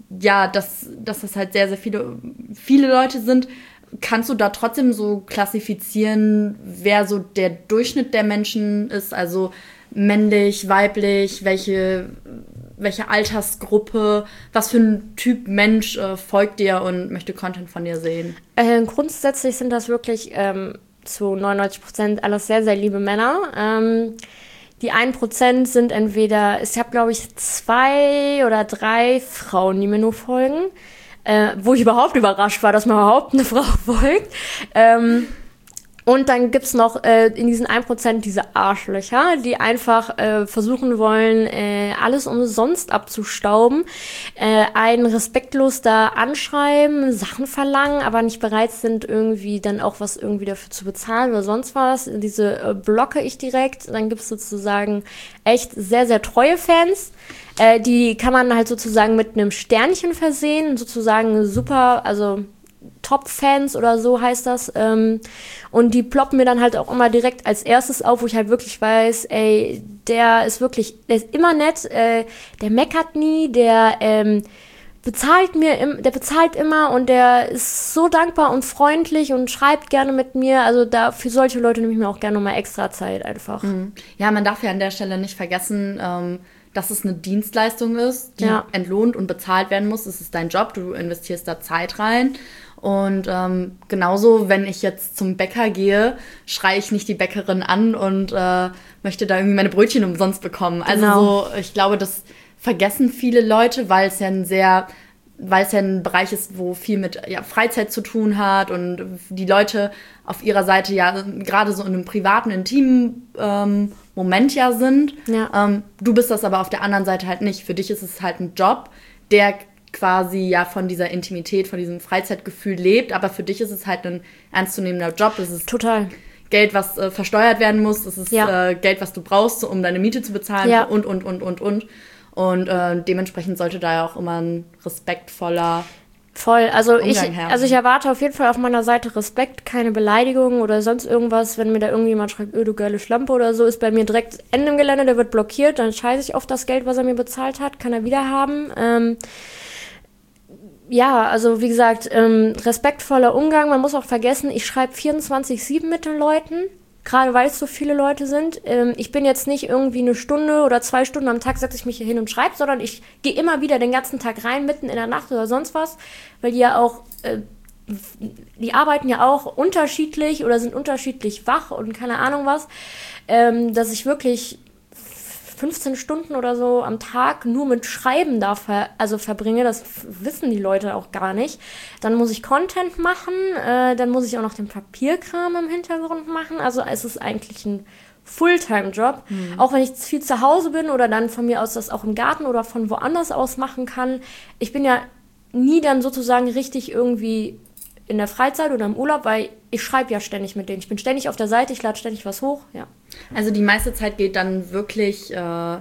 Speaker 2: ja, dass, dass das halt sehr, sehr viele, viele Leute sind. Kannst du da trotzdem so klassifizieren, wer so der Durchschnitt der Menschen ist? Also männlich, weiblich, welche, welche Altersgruppe, was für ein Typ Mensch äh, folgt dir und möchte Content von dir sehen?
Speaker 3: Äh, grundsätzlich sind das wirklich ähm, zu neunundneunzig Prozent alles sehr, sehr liebe Männer. Ähm, die ein Prozent sind entweder, ich habe glaube ich zwei oder drei Frauen, die mir nur folgen. Äh, wo ich überhaupt überrascht war, dass mir überhaupt eine Frau folgt. Ähm, und dann gibt's noch äh, in diesen ein Prozent diese Arschlöcher, die einfach äh, versuchen wollen, äh, alles umsonst abzustauben, äh, einen respektlos da anschreiben, Sachen verlangen, aber nicht bereit sind, irgendwie dann auch was irgendwie dafür zu bezahlen oder sonst was. Diese äh, blocke ich direkt. Dann gibt's sozusagen echt sehr, sehr treue Fans. Äh, die kann man halt sozusagen mit einem Sternchen versehen, sozusagen super, also Top-Fans oder so heißt das. Ähm, und die ploppen mir dann halt auch immer direkt als erstes auf, wo ich halt wirklich weiß, ey, der ist wirklich, der ist immer nett, äh, der meckert nie, der ähm, bezahlt mir, im, der bezahlt immer und der ist so dankbar und freundlich und schreibt gerne mit mir. Also da für solche Leute nehme ich mir auch gerne nochmal extra Zeit einfach.
Speaker 2: Mhm. Ja, man darf ja an der Stelle nicht vergessen, ähm, dass es eine Dienstleistung ist, die ja. entlohnt und bezahlt werden muss. Es ist dein Job, du investierst da Zeit rein. Und ähm, genauso, wenn ich jetzt zum Bäcker gehe, schreie ich nicht die Bäckerin an und äh, möchte da irgendwie meine Brötchen umsonst bekommen. Also
Speaker 3: genau.
Speaker 2: so, ich glaube, das vergessen viele Leute, weil es ja ein sehr, weil es ja ein Bereich ist, wo viel mit ja, Freizeit zu tun hat und die Leute auf ihrer Seite ja gerade so in einem privaten, intimen ähm, Moment ja sind.
Speaker 3: Ja.
Speaker 2: Ähm, du bist das aber auf der anderen Seite halt nicht. Für dich ist es halt ein Job, der quasi ja von dieser Intimität, von diesem Freizeitgefühl lebt, aber für dich ist es halt ein ernstzunehmender Job. Es ist
Speaker 3: total
Speaker 2: Geld, was äh, versteuert werden muss. Es ist
Speaker 3: ja.
Speaker 2: äh, Geld, was du brauchst, um deine Miete zu bezahlen
Speaker 3: ja.
Speaker 2: und, und, und, und, und. Und äh, dementsprechend sollte da ja auch immer ein respektvoller
Speaker 3: Voll, also
Speaker 2: Umgang
Speaker 3: ich,
Speaker 2: herrschen.
Speaker 3: also ich erwarte auf jeden Fall auf meiner Seite Respekt, keine Beleidigungen oder sonst irgendwas. Wenn mir da irgendjemand schreibt, öh, du geile Schlampe oder so, ist bei mir direkt Ende im Gelände, der wird blockiert, dann scheiße ich auf das Geld, was er mir bezahlt hat, kann er wieder haben. Ähm, ja, also wie gesagt, ähm, respektvoller Umgang, man muss auch vergessen, ich schreibe vierundzwanzig sieben mit den Leuten. Gerade weil es so viele Leute sind. Ähm, ich bin jetzt nicht irgendwie eine Stunde oder zwei Stunden am Tag, setze ich mich hier hin und schreibe, sondern ich gehe immer wieder den ganzen Tag rein, mitten in der Nacht oder sonst was, weil die ja auch, äh, die arbeiten ja auch unterschiedlich oder sind unterschiedlich wach und keine Ahnung was, ähm, dass ich wirklich fünfzehn Stunden oder so am Tag nur mit Schreiben da ver- also verbringe, das f- wissen die Leute auch gar nicht. Dann muss ich Content machen, äh, dann muss ich auch noch den Papierkram im Hintergrund machen. Also es ist eigentlich ein Fulltime-Job. Mhm. Auch wenn ich viel zu Hause bin oder dann von mir aus das auch im Garten oder von woanders aus machen kann. Ich bin ja nie dann sozusagen richtig irgendwie in der Freizeit oder im Urlaub, weil ich schreibe ja ständig mit denen. Ich bin ständig auf der Seite, ich lade ständig was hoch, ja.
Speaker 2: Also die meiste Zeit geht dann wirklich äh,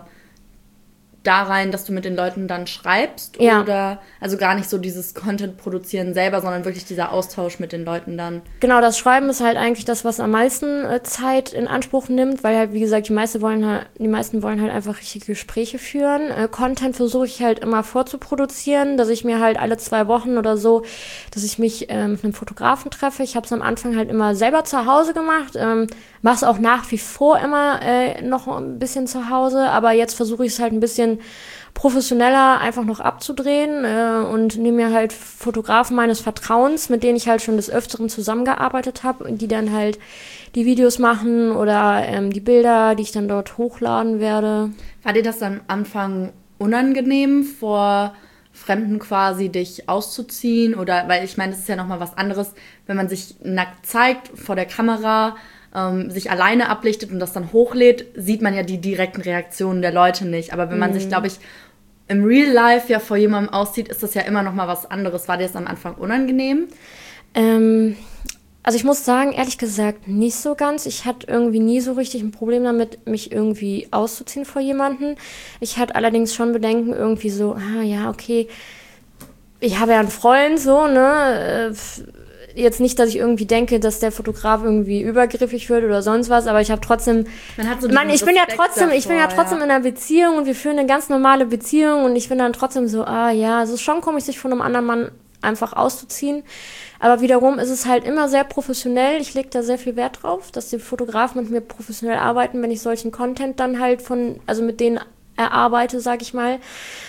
Speaker 2: da rein, dass du mit den Leuten dann schreibst?
Speaker 3: Ja.
Speaker 2: Oder also gar nicht so dieses Content produzieren selber, sondern wirklich dieser Austausch mit den Leuten dann?
Speaker 3: Genau, das Schreiben ist halt eigentlich das, was am meisten äh, Zeit in Anspruch nimmt, weil halt, wie gesagt, die meisten wollen halt, die meisten wollen halt einfach richtige Gespräche führen. Äh, Content versuche ich halt immer vorzuproduzieren, dass ich mir halt alle zwei Wochen oder so, dass ich mich äh, mit einem Fotografen treffe. Ich habe es am Anfang halt immer selber zu Hause gemacht, ähm, mache es auch nach wie vor immer äh, noch ein bisschen zu Hause, aber jetzt versuche ich es halt ein bisschen professioneller einfach noch abzudrehen äh, und nehme mir halt Fotografen meines Vertrauens, mit denen ich halt schon des Öfteren zusammengearbeitet habe und die dann halt die Videos machen oder ähm, die Bilder, die ich dann dort hochladen werde.
Speaker 2: War dir das am Anfang unangenehm, vor Fremden quasi dich auszuziehen? Oder, weil ich meine, das ist ja nochmal was anderes, wenn man sich nackt zeigt vor der Kamera, ähm, sich alleine ablichtet und das dann hochlädt, sieht man ja die direkten Reaktionen der Leute nicht. Aber wenn man mhm. sich, glaube ich, im Real Life ja vor jemandem auszieht, ist das ja immer noch mal was anderes. War dir das am Anfang unangenehm?
Speaker 3: Ähm, also ich muss sagen, ehrlich gesagt, nicht so ganz. Ich hatte irgendwie nie so richtig ein Problem damit, mich irgendwie auszuziehen vor jemanden. Ich hatte allerdings schon Bedenken, irgendwie so, ah ja, okay, ich habe ja einen Freund, so, ne, jetzt nicht, dass ich irgendwie denke, dass der Fotograf irgendwie übergriffig wird oder sonst was, aber ich habe trotzdem,
Speaker 2: Man hat so
Speaker 3: Mann, ich bin ja trotzdem,
Speaker 2: davor,
Speaker 3: ich bin ja trotzdem
Speaker 2: ja.
Speaker 3: in einer Beziehung und wir führen eine ganz normale Beziehung und ich bin dann trotzdem so, ah ja, es ist schon komisch, sich von einem anderen Mann einfach auszuziehen. Aber wiederum ist es halt immer sehr professionell. Ich lege da sehr viel Wert drauf, dass die Fotografen mit mir professionell arbeiten, wenn ich solchen Content dann halt von, also mit denen erarbeite, sag ich mal.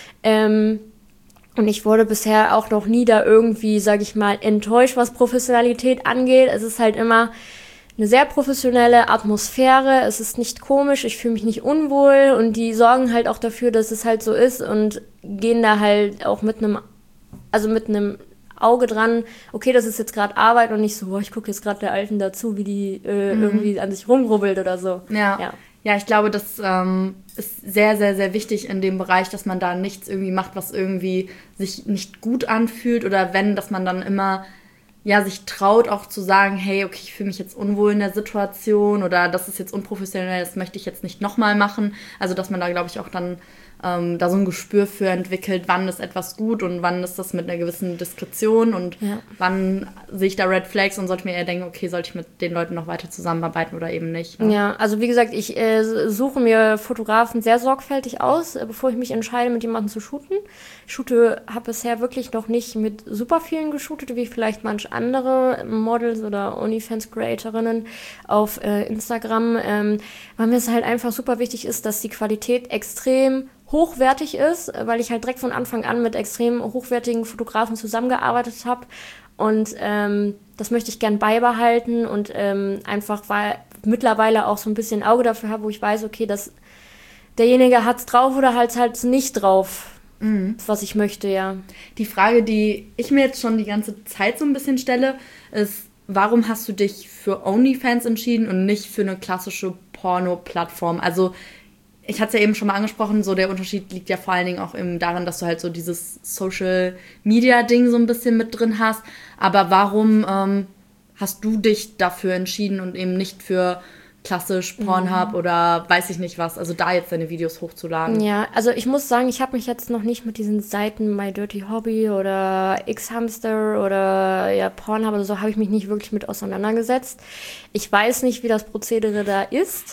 Speaker 3: Ähm, und ich wurde bisher auch noch nie da irgendwie, sag ich mal, enttäuscht, was Professionalität angeht. Es ist halt immer eine sehr professionelle Atmosphäre. Es ist nicht komisch, ich fühle mich nicht unwohl und die sorgen halt auch dafür, dass es halt so ist und gehen da halt auch mit einem, also mit einem Auge dran, okay, das ist jetzt gerade Arbeit und nicht so, boah, ich gucke jetzt gerade der Alten dazu, wie die äh, mhm. irgendwie an sich rumrubbelt oder so.
Speaker 2: Ja, ja, ja ich glaube, das ähm, ist sehr, sehr, sehr wichtig in dem Bereich, dass man da nichts irgendwie macht, was irgendwie sich nicht gut anfühlt oder wenn, dass man dann immer ja, sich traut auch zu sagen, hey, okay, ich fühle mich jetzt unwohl in der Situation oder das ist jetzt unprofessionell, das möchte ich jetzt nicht nochmal machen. Also, dass man da, glaube ich, auch dann ähm, da so ein Gespür für entwickelt, wann ist etwas gut und wann ist das mit einer gewissen Diskretion und ja. wann sehe ich da Red Flags und sollte mir eher denken, okay, sollte ich mit den Leuten noch weiter zusammenarbeiten oder eben nicht. Ne?
Speaker 3: Ja, also wie gesagt, ich äh, suche mir Fotografen sehr sorgfältig aus, äh, bevor ich mich entscheide, mit jemandem zu shooten. Ich shoote, habe bisher wirklich noch nicht mit super vielen geshootet, wie vielleicht manch andere Models oder OnlyFans-Creatorinnen auf äh, Instagram, ähm, weil mir es halt einfach super wichtig ist, dass die Qualität extrem hochwertig ist, weil ich halt direkt von Anfang an mit extrem hochwertigen Fotografen zusammengearbeitet habe und ähm, das möchte ich gern beibehalten und ähm, einfach, weil mittlerweile auch so ein bisschen Auge dafür habe, wo ich weiß, okay, dass derjenige hat's drauf oder halt halt nicht drauf, mhm. was ich möchte, ja.
Speaker 2: Die Frage, die ich mir jetzt schon die ganze Zeit so ein bisschen stelle, ist, warum hast du dich für OnlyFans entschieden und nicht für eine klassische Porno-Plattform? Also ich hatte es ja eben schon mal angesprochen, so der Unterschied liegt ja vor allen Dingen auch im, darin, dass du halt so dieses Social-Media-Ding so ein bisschen mit drin hast. Aber warum ähm, hast du dich dafür entschieden und eben nicht für klassisch Pornhub mhm. oder weiß ich nicht was, also da jetzt deine Videos hochzuladen?
Speaker 3: Ja, also ich muss sagen, ich habe mich jetzt noch nicht mit diesen Seiten My Dirty Hobby oder X-Hamster oder ja, Pornhub oder so, habe ich mich nicht wirklich mit auseinandergesetzt. Ich weiß nicht, wie das Prozedere da ist.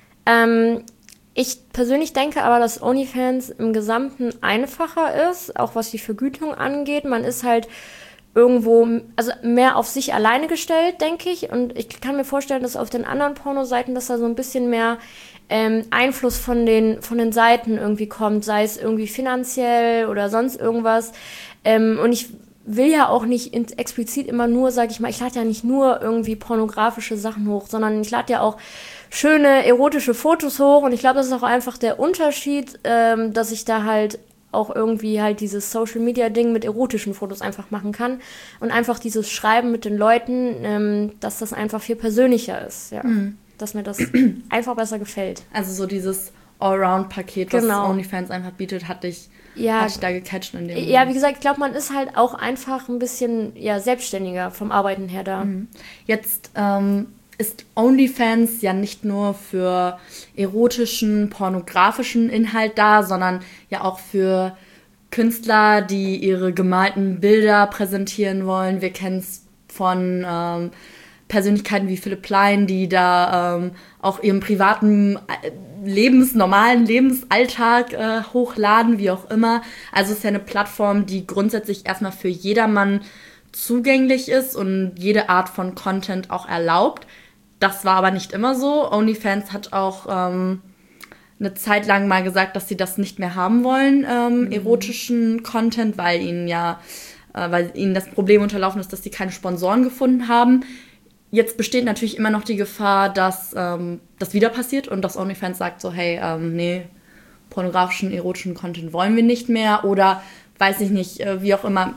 Speaker 3: Ähm, Ich persönlich denke aber, dass OnlyFans im Gesamten einfacher ist, auch was die Vergütung angeht. Man ist halt irgendwo, also mehr auf sich alleine gestellt, denke ich. Und ich kann mir vorstellen, dass auf den anderen Pornoseiten, dass da so ein bisschen mehr ähm, Einfluss von den, von den Seiten irgendwie kommt, sei es irgendwie finanziell oder sonst irgendwas. Ähm, und ich will ja auch nicht in, explizit immer nur, sag ich mal, ich lade ja nicht nur irgendwie pornografische Sachen hoch, sondern ich lade ja auch schöne erotische Fotos hoch und ich glaube, das ist auch einfach der Unterschied, ähm, dass ich da halt auch irgendwie halt dieses Social-Media-Ding mit erotischen Fotos einfach machen kann und einfach dieses Schreiben mit den Leuten, ähm, dass das einfach viel persönlicher ist, ja, mhm. dass mir das einfach besser gefällt.
Speaker 2: Also so dieses Allround-Paket, genau. was OnlyFans einfach bietet, hat dich,
Speaker 3: ja,
Speaker 2: hat dich da gecatcht in dem Moment.
Speaker 3: Ja, wie gesagt, ich glaube, man ist halt auch einfach ein bisschen ja, selbstständiger vom Arbeiten her da.
Speaker 2: Mhm. Jetzt ähm, ist OnlyFans ja nicht nur für erotischen, pornografischen Inhalt da, sondern ja auch für Künstler, die ihre gemalten Bilder präsentieren wollen. Wir kennen es von ähm, Persönlichkeiten wie Philipp Plein, die da ähm, auch ihren privaten Lebens, normalen Lebensalltag äh, hochladen, wie auch immer. Also es ist ja eine Plattform, die grundsätzlich erstmal für jedermann zugänglich ist und jede Art von Content auch erlaubt. Das war aber nicht immer so. OnlyFans hat auch ähm, eine Zeit lang mal gesagt, dass sie das nicht mehr haben wollen, ähm, mhm. erotischen Content, weil ihnen ja, äh, weil ihnen das Problem unterlaufen ist, dass sie keine Sponsoren gefunden haben. Jetzt besteht natürlich immer noch die Gefahr, dass ähm, das wieder passiert und dass OnlyFans sagt so, hey, ähm, nee, pornografischen, erotischen Content wollen wir nicht mehr oder weiß ich nicht, äh, wie auch immer.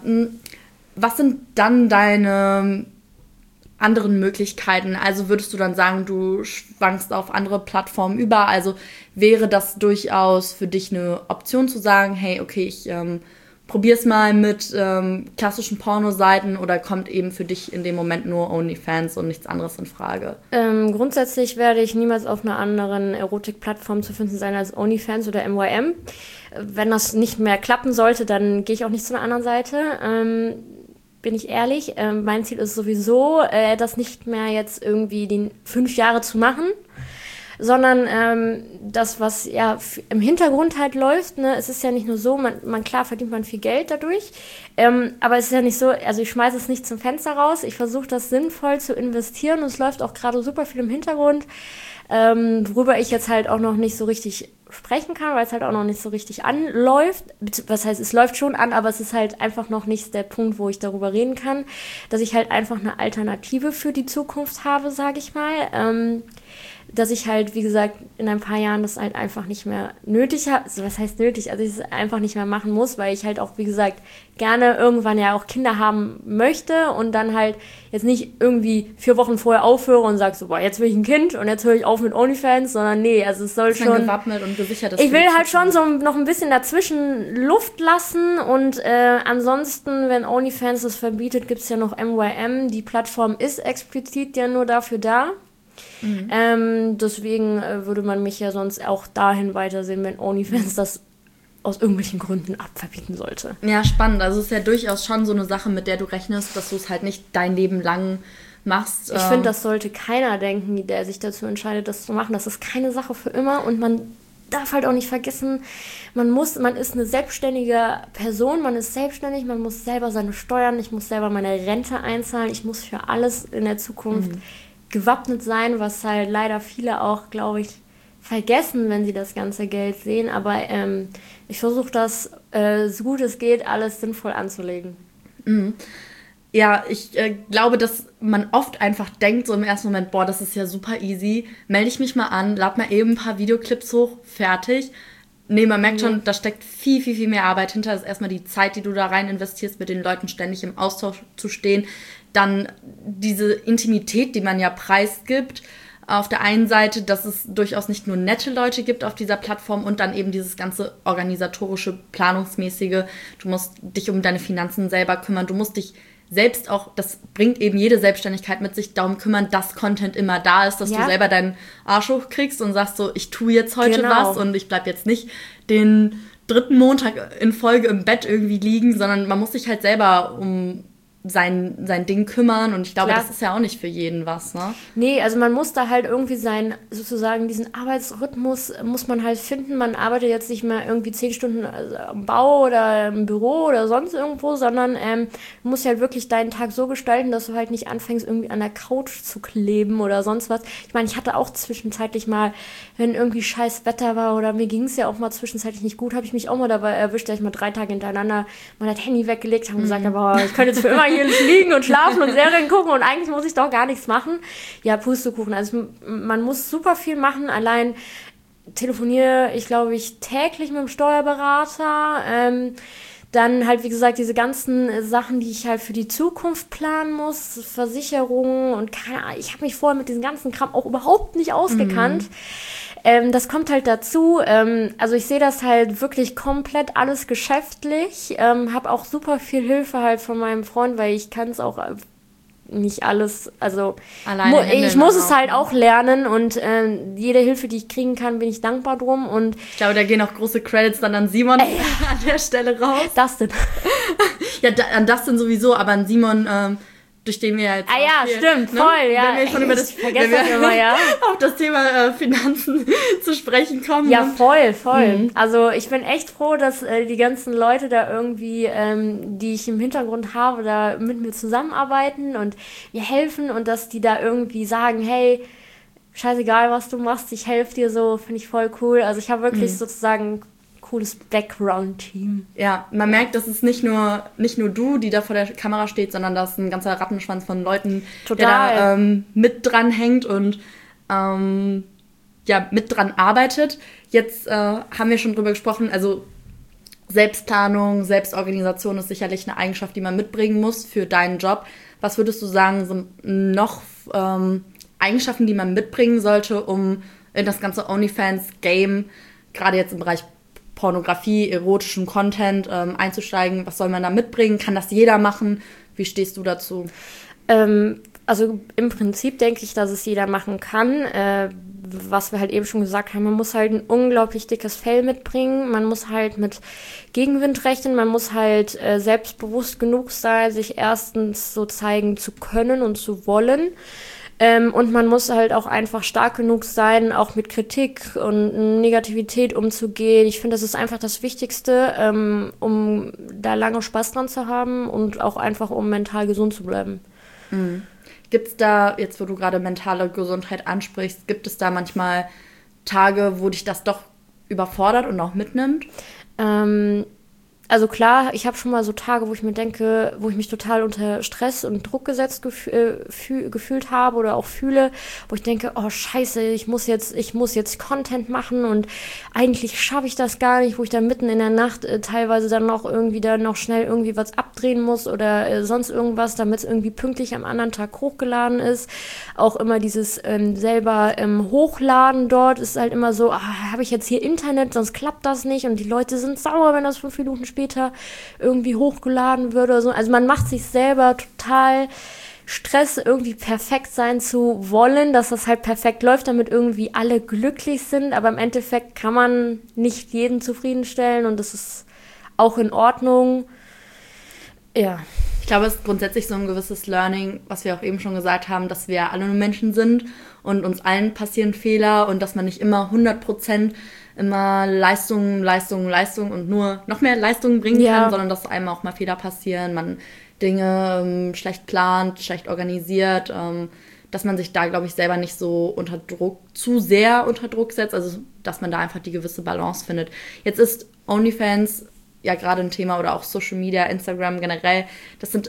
Speaker 2: Was sind dann deine anderen Möglichkeiten? Also würdest du dann sagen, du schwankst auf andere Plattformen über? Also wäre das durchaus für dich eine Option zu sagen, hey, okay, ich ähm, probier's mal mit ähm, klassischen Pornoseiten oder kommt eben für dich in dem Moment nur OnlyFans und nichts anderes in Frage?
Speaker 3: Ähm, grundsätzlich werde ich niemals auf einer anderen Erotik-Plattform zu finden sein als OnlyFans oder M Y M. Wenn das nicht mehr klappen sollte, dann gehe ich auch nicht zu einer anderen Seite. Ähm, bin ich ehrlich. Ähm, mein Ziel ist sowieso, äh, das nicht mehr jetzt irgendwie die fünf Jahre zu machen, sondern ähm, das, was ja f- im Hintergrund halt läuft, ne, es ist ja nicht nur so, man, man klar verdient man viel Geld dadurch, ähm, aber es ist ja nicht so, also ich schmeiße es nicht zum Fenster raus, ich versuche das sinnvoll zu investieren und es läuft auch gerade super viel im Hintergrund, ähm, worüber ich jetzt halt auch noch nicht so richtig sprechen kann, weil es halt auch noch nicht so richtig anläuft. Was heißt, es läuft schon an, aber es ist halt einfach noch nicht der Punkt, wo ich darüber reden kann, dass ich halt einfach eine Alternative für die Zukunft habe, sage ich mal. Ähm, dass ich halt, wie gesagt, in ein paar Jahren das halt einfach nicht mehr nötig habe. Also, was heißt nötig? Also ich es einfach nicht mehr machen muss, weil ich halt auch, wie gesagt, gerne irgendwann ja auch Kinder haben möchte und dann halt jetzt nicht irgendwie vier Wochen vorher aufhöre und sage so, boah, jetzt will ich ein Kind und jetzt höre ich auf mit OnlyFans, sondern nee, also es soll
Speaker 2: ist
Speaker 3: schon...
Speaker 2: gewappnet und gesichert.
Speaker 3: Ich will halt schon so noch ein bisschen dazwischen Luft lassen und äh, ansonsten, wenn OnlyFans das verbietet, gibt's ja noch M Y M. Die Plattform ist explizit ja nur dafür da. Mhm. Ähm, deswegen äh, würde man mich ja sonst auch dahin weitersehen, wenn OnlyFans das aus irgendwelchen Gründen abverbieten sollte.
Speaker 2: Ja, spannend. Also es ist ja durchaus schon so eine Sache, mit der du rechnest, dass du es halt nicht dein Leben lang machst.
Speaker 3: Ich ähm. finde, das sollte keiner denken, der sich dazu entscheidet, das zu machen. Das ist keine Sache für immer und man darf halt auch nicht vergessen, man muss, man ist eine selbstständige Person, man ist selbstständig, man muss selber seine Steuern, ich muss selber meine Rente einzahlen, ich muss für alles in der Zukunft mhm. gewappnet sein, was halt leider viele auch, glaube ich, vergessen, wenn sie das ganze Geld sehen. Aber ähm, ich versuche das, äh, so gut es geht, alles sinnvoll anzulegen.
Speaker 2: Mhm. Ja, ich äh, glaube, dass man oft einfach denkt, so im ersten Moment, boah, das ist ja super easy, melde ich mich mal an, lad mal eben ein paar Videoclips hoch, fertig. Nee, man merkt mhm. schon, da steckt viel, viel, viel mehr Arbeit hinter. Das ist erstmal die Zeit, die du da rein investierst, mit den Leuten ständig im Austausch zu stehen. Dann diese Intimität, die man ja preisgibt. Auf der einen Seite, dass es durchaus nicht nur nette Leute gibt auf dieser Plattform und dann eben dieses ganze organisatorische, planungsmäßige. Du musst dich um deine Finanzen selber kümmern. Du musst dich selbst auch, das bringt eben jede Selbstständigkeit mit sich, darum kümmern, dass Content immer da ist, dass ja. du selber deinen Arsch hochkriegst und sagst so, ich tue jetzt heute genau. was und ich bleib jetzt nicht den dritten Montag in Folge im Bett irgendwie liegen, sondern man muss sich halt selber um sein, sein Ding kümmern und ich glaube, Klar. das ist ja auch nicht für jeden was, ne?
Speaker 3: Nee, also man muss da halt irgendwie sein, sozusagen diesen Arbeitsrhythmus muss man halt finden, man arbeitet jetzt nicht mehr irgendwie zehn Stunden am Bau oder im Büro oder sonst irgendwo, sondern ähm, du musst halt wirklich deinen Tag so gestalten, dass du halt nicht anfängst, irgendwie an der Couch zu kleben oder sonst was. Ich meine, ich hatte auch zwischenzeitlich mal, wenn irgendwie scheiß Wetter war oder mir ging es ja auch mal zwischenzeitlich nicht gut, habe ich mich auch mal dabei erwischt, dass ich mal drei Tage hintereinander mal das Handy weggelegt habe und gesagt habe, oh, ich könnte jetzt für immer hier liegen und schlafen und Serien gucken und eigentlich muss ich doch gar nichts machen. Ja, Pustekuchen. Also man muss super viel machen. Allein telefoniere ich, glaube ich, täglich mit dem Steuerberater. Ähm, dann halt, wie gesagt, diese ganzen Sachen, die ich halt für die Zukunft planen muss, Versicherungen und keine Ahnung. Ich habe mich vorher mit diesem ganzen Kram auch überhaupt nicht ausgekannt. Mhm. Ähm, das kommt halt dazu. Ähm, also ich sehe das halt wirklich komplett alles geschäftlich. Ähm, habe auch super viel Hilfe halt von meinem Freund, weil ich kann es auch nicht alles, also mu- ich muss es halt auch lernen und äh, jede Hilfe, die ich kriegen kann, bin ich dankbar drum. Und
Speaker 2: ich glaube, da gehen auch große Credits dann an Simon äh, an der Stelle raus.
Speaker 3: Dustin.
Speaker 2: Ja, da, an Dustin sowieso, aber an Simon, ähm, durch den wir jetzt
Speaker 3: ah ja,
Speaker 2: viel,
Speaker 3: stimmt,
Speaker 2: ne?
Speaker 3: voll, ja.
Speaker 2: Wenn wir schon über das,
Speaker 3: ich vergesse das immer, ja.
Speaker 2: auf das Thema äh, Finanzen zu sprechen kommen.
Speaker 3: Ja,
Speaker 2: ne?
Speaker 3: voll, voll. Mhm. Also ich bin echt froh, dass äh, die ganzen Leute da irgendwie, ähm, die ich im Hintergrund habe, da mit mir zusammenarbeiten und mir helfen und dass die da irgendwie sagen, hey, scheißegal, was du machst, ich helfe dir so, finde ich voll cool. Also ich habe wirklich mhm. sozusagen cooles Background-Team.
Speaker 2: Ja, man merkt, dass es nicht nur nicht nur du, die da vor der Kamera steht, sondern dass ein ganzer Rattenschwanz von Leuten, Total. der da ähm, mit dran hängt und ähm, ja, mit dran arbeitet. Jetzt äh, haben wir schon drüber gesprochen, also Selbstplanung, Selbstorganisation ist sicherlich eine Eigenschaft, die man mitbringen muss für deinen Job. Was würdest du sagen, sind noch ähm, Eigenschaften, die man mitbringen sollte, um in das ganze OnlyFans-Game, gerade jetzt im Bereich Pornografie, erotischen Content ähm, einzusteigen? Was soll man da mitbringen? Kann das jeder machen? Wie stehst du dazu?
Speaker 3: Ähm, also im Prinzip denke ich, dass es jeder machen kann. Äh, was wir halt eben schon gesagt haben, man muss halt ein unglaublich dickes Fell mitbringen, man muss halt mit Gegenwind rechnen, man muss halt äh, selbstbewusst genug sein, sich erstens so zeigen zu können und zu wollen. Ähm, und man muss halt auch einfach stark genug sein, auch mit Kritik und Negativität umzugehen. Ich finde, das ist einfach das Wichtigste, ähm, um da lange Spaß dran zu haben und auch einfach, um mental gesund zu bleiben.
Speaker 2: Mhm. Gibt es da, jetzt wo du gerade mentale Gesundheit ansprichst, gibt es da manchmal Tage, wo dich das doch überfordert und auch mitnimmt?
Speaker 3: Ähm, also klar, ich habe schon mal so Tage, wo ich mir denke, wo ich mich total unter Stress und Druck gesetzt gef- äh, fühl- gefühlt habe oder auch fühle, wo ich denke, oh scheiße, ich muss jetzt, ich muss jetzt Content machen und eigentlich schaffe ich das gar nicht, wo ich dann mitten in der Nacht äh, teilweise dann noch irgendwie dann noch schnell irgendwie was abdrehen muss oder äh, sonst irgendwas, damit es irgendwie pünktlich am anderen Tag hochgeladen ist. Auch immer dieses ähm, selber ähm, Hochladen dort ist halt immer so, ah, habe ich jetzt hier Internet, sonst klappt das nicht und die Leute sind sauer, wenn das fünf Minuten später irgendwie hochgeladen würde oder so. Also man macht sich selber total Stress, irgendwie perfekt sein zu wollen, dass das halt perfekt läuft, damit irgendwie alle glücklich sind, aber im Endeffekt kann man nicht jeden zufriedenstellen und das ist auch in Ordnung. Ja.
Speaker 2: Ich glaube, es ist grundsätzlich so ein gewisses Learning, was wir auch eben schon gesagt haben, dass wir alle nur Menschen sind und uns allen passieren Fehler und dass man nicht immer hundert Prozent immer Leistung, Leistung, Leistung und nur noch mehr Leistung bringen
Speaker 3: Ja.
Speaker 2: kann, sondern dass einem auch mal Fehler passieren, man Dinge ähm, schlecht plant, schlecht organisiert, ähm, dass man sich da, glaube ich, selber nicht so unter Druck, zu sehr unter Druck setzt, also dass man da einfach die gewisse Balance findet. Jetzt ist OnlyFans ja gerade ein Thema oder auch Social Media, Instagram generell, das sind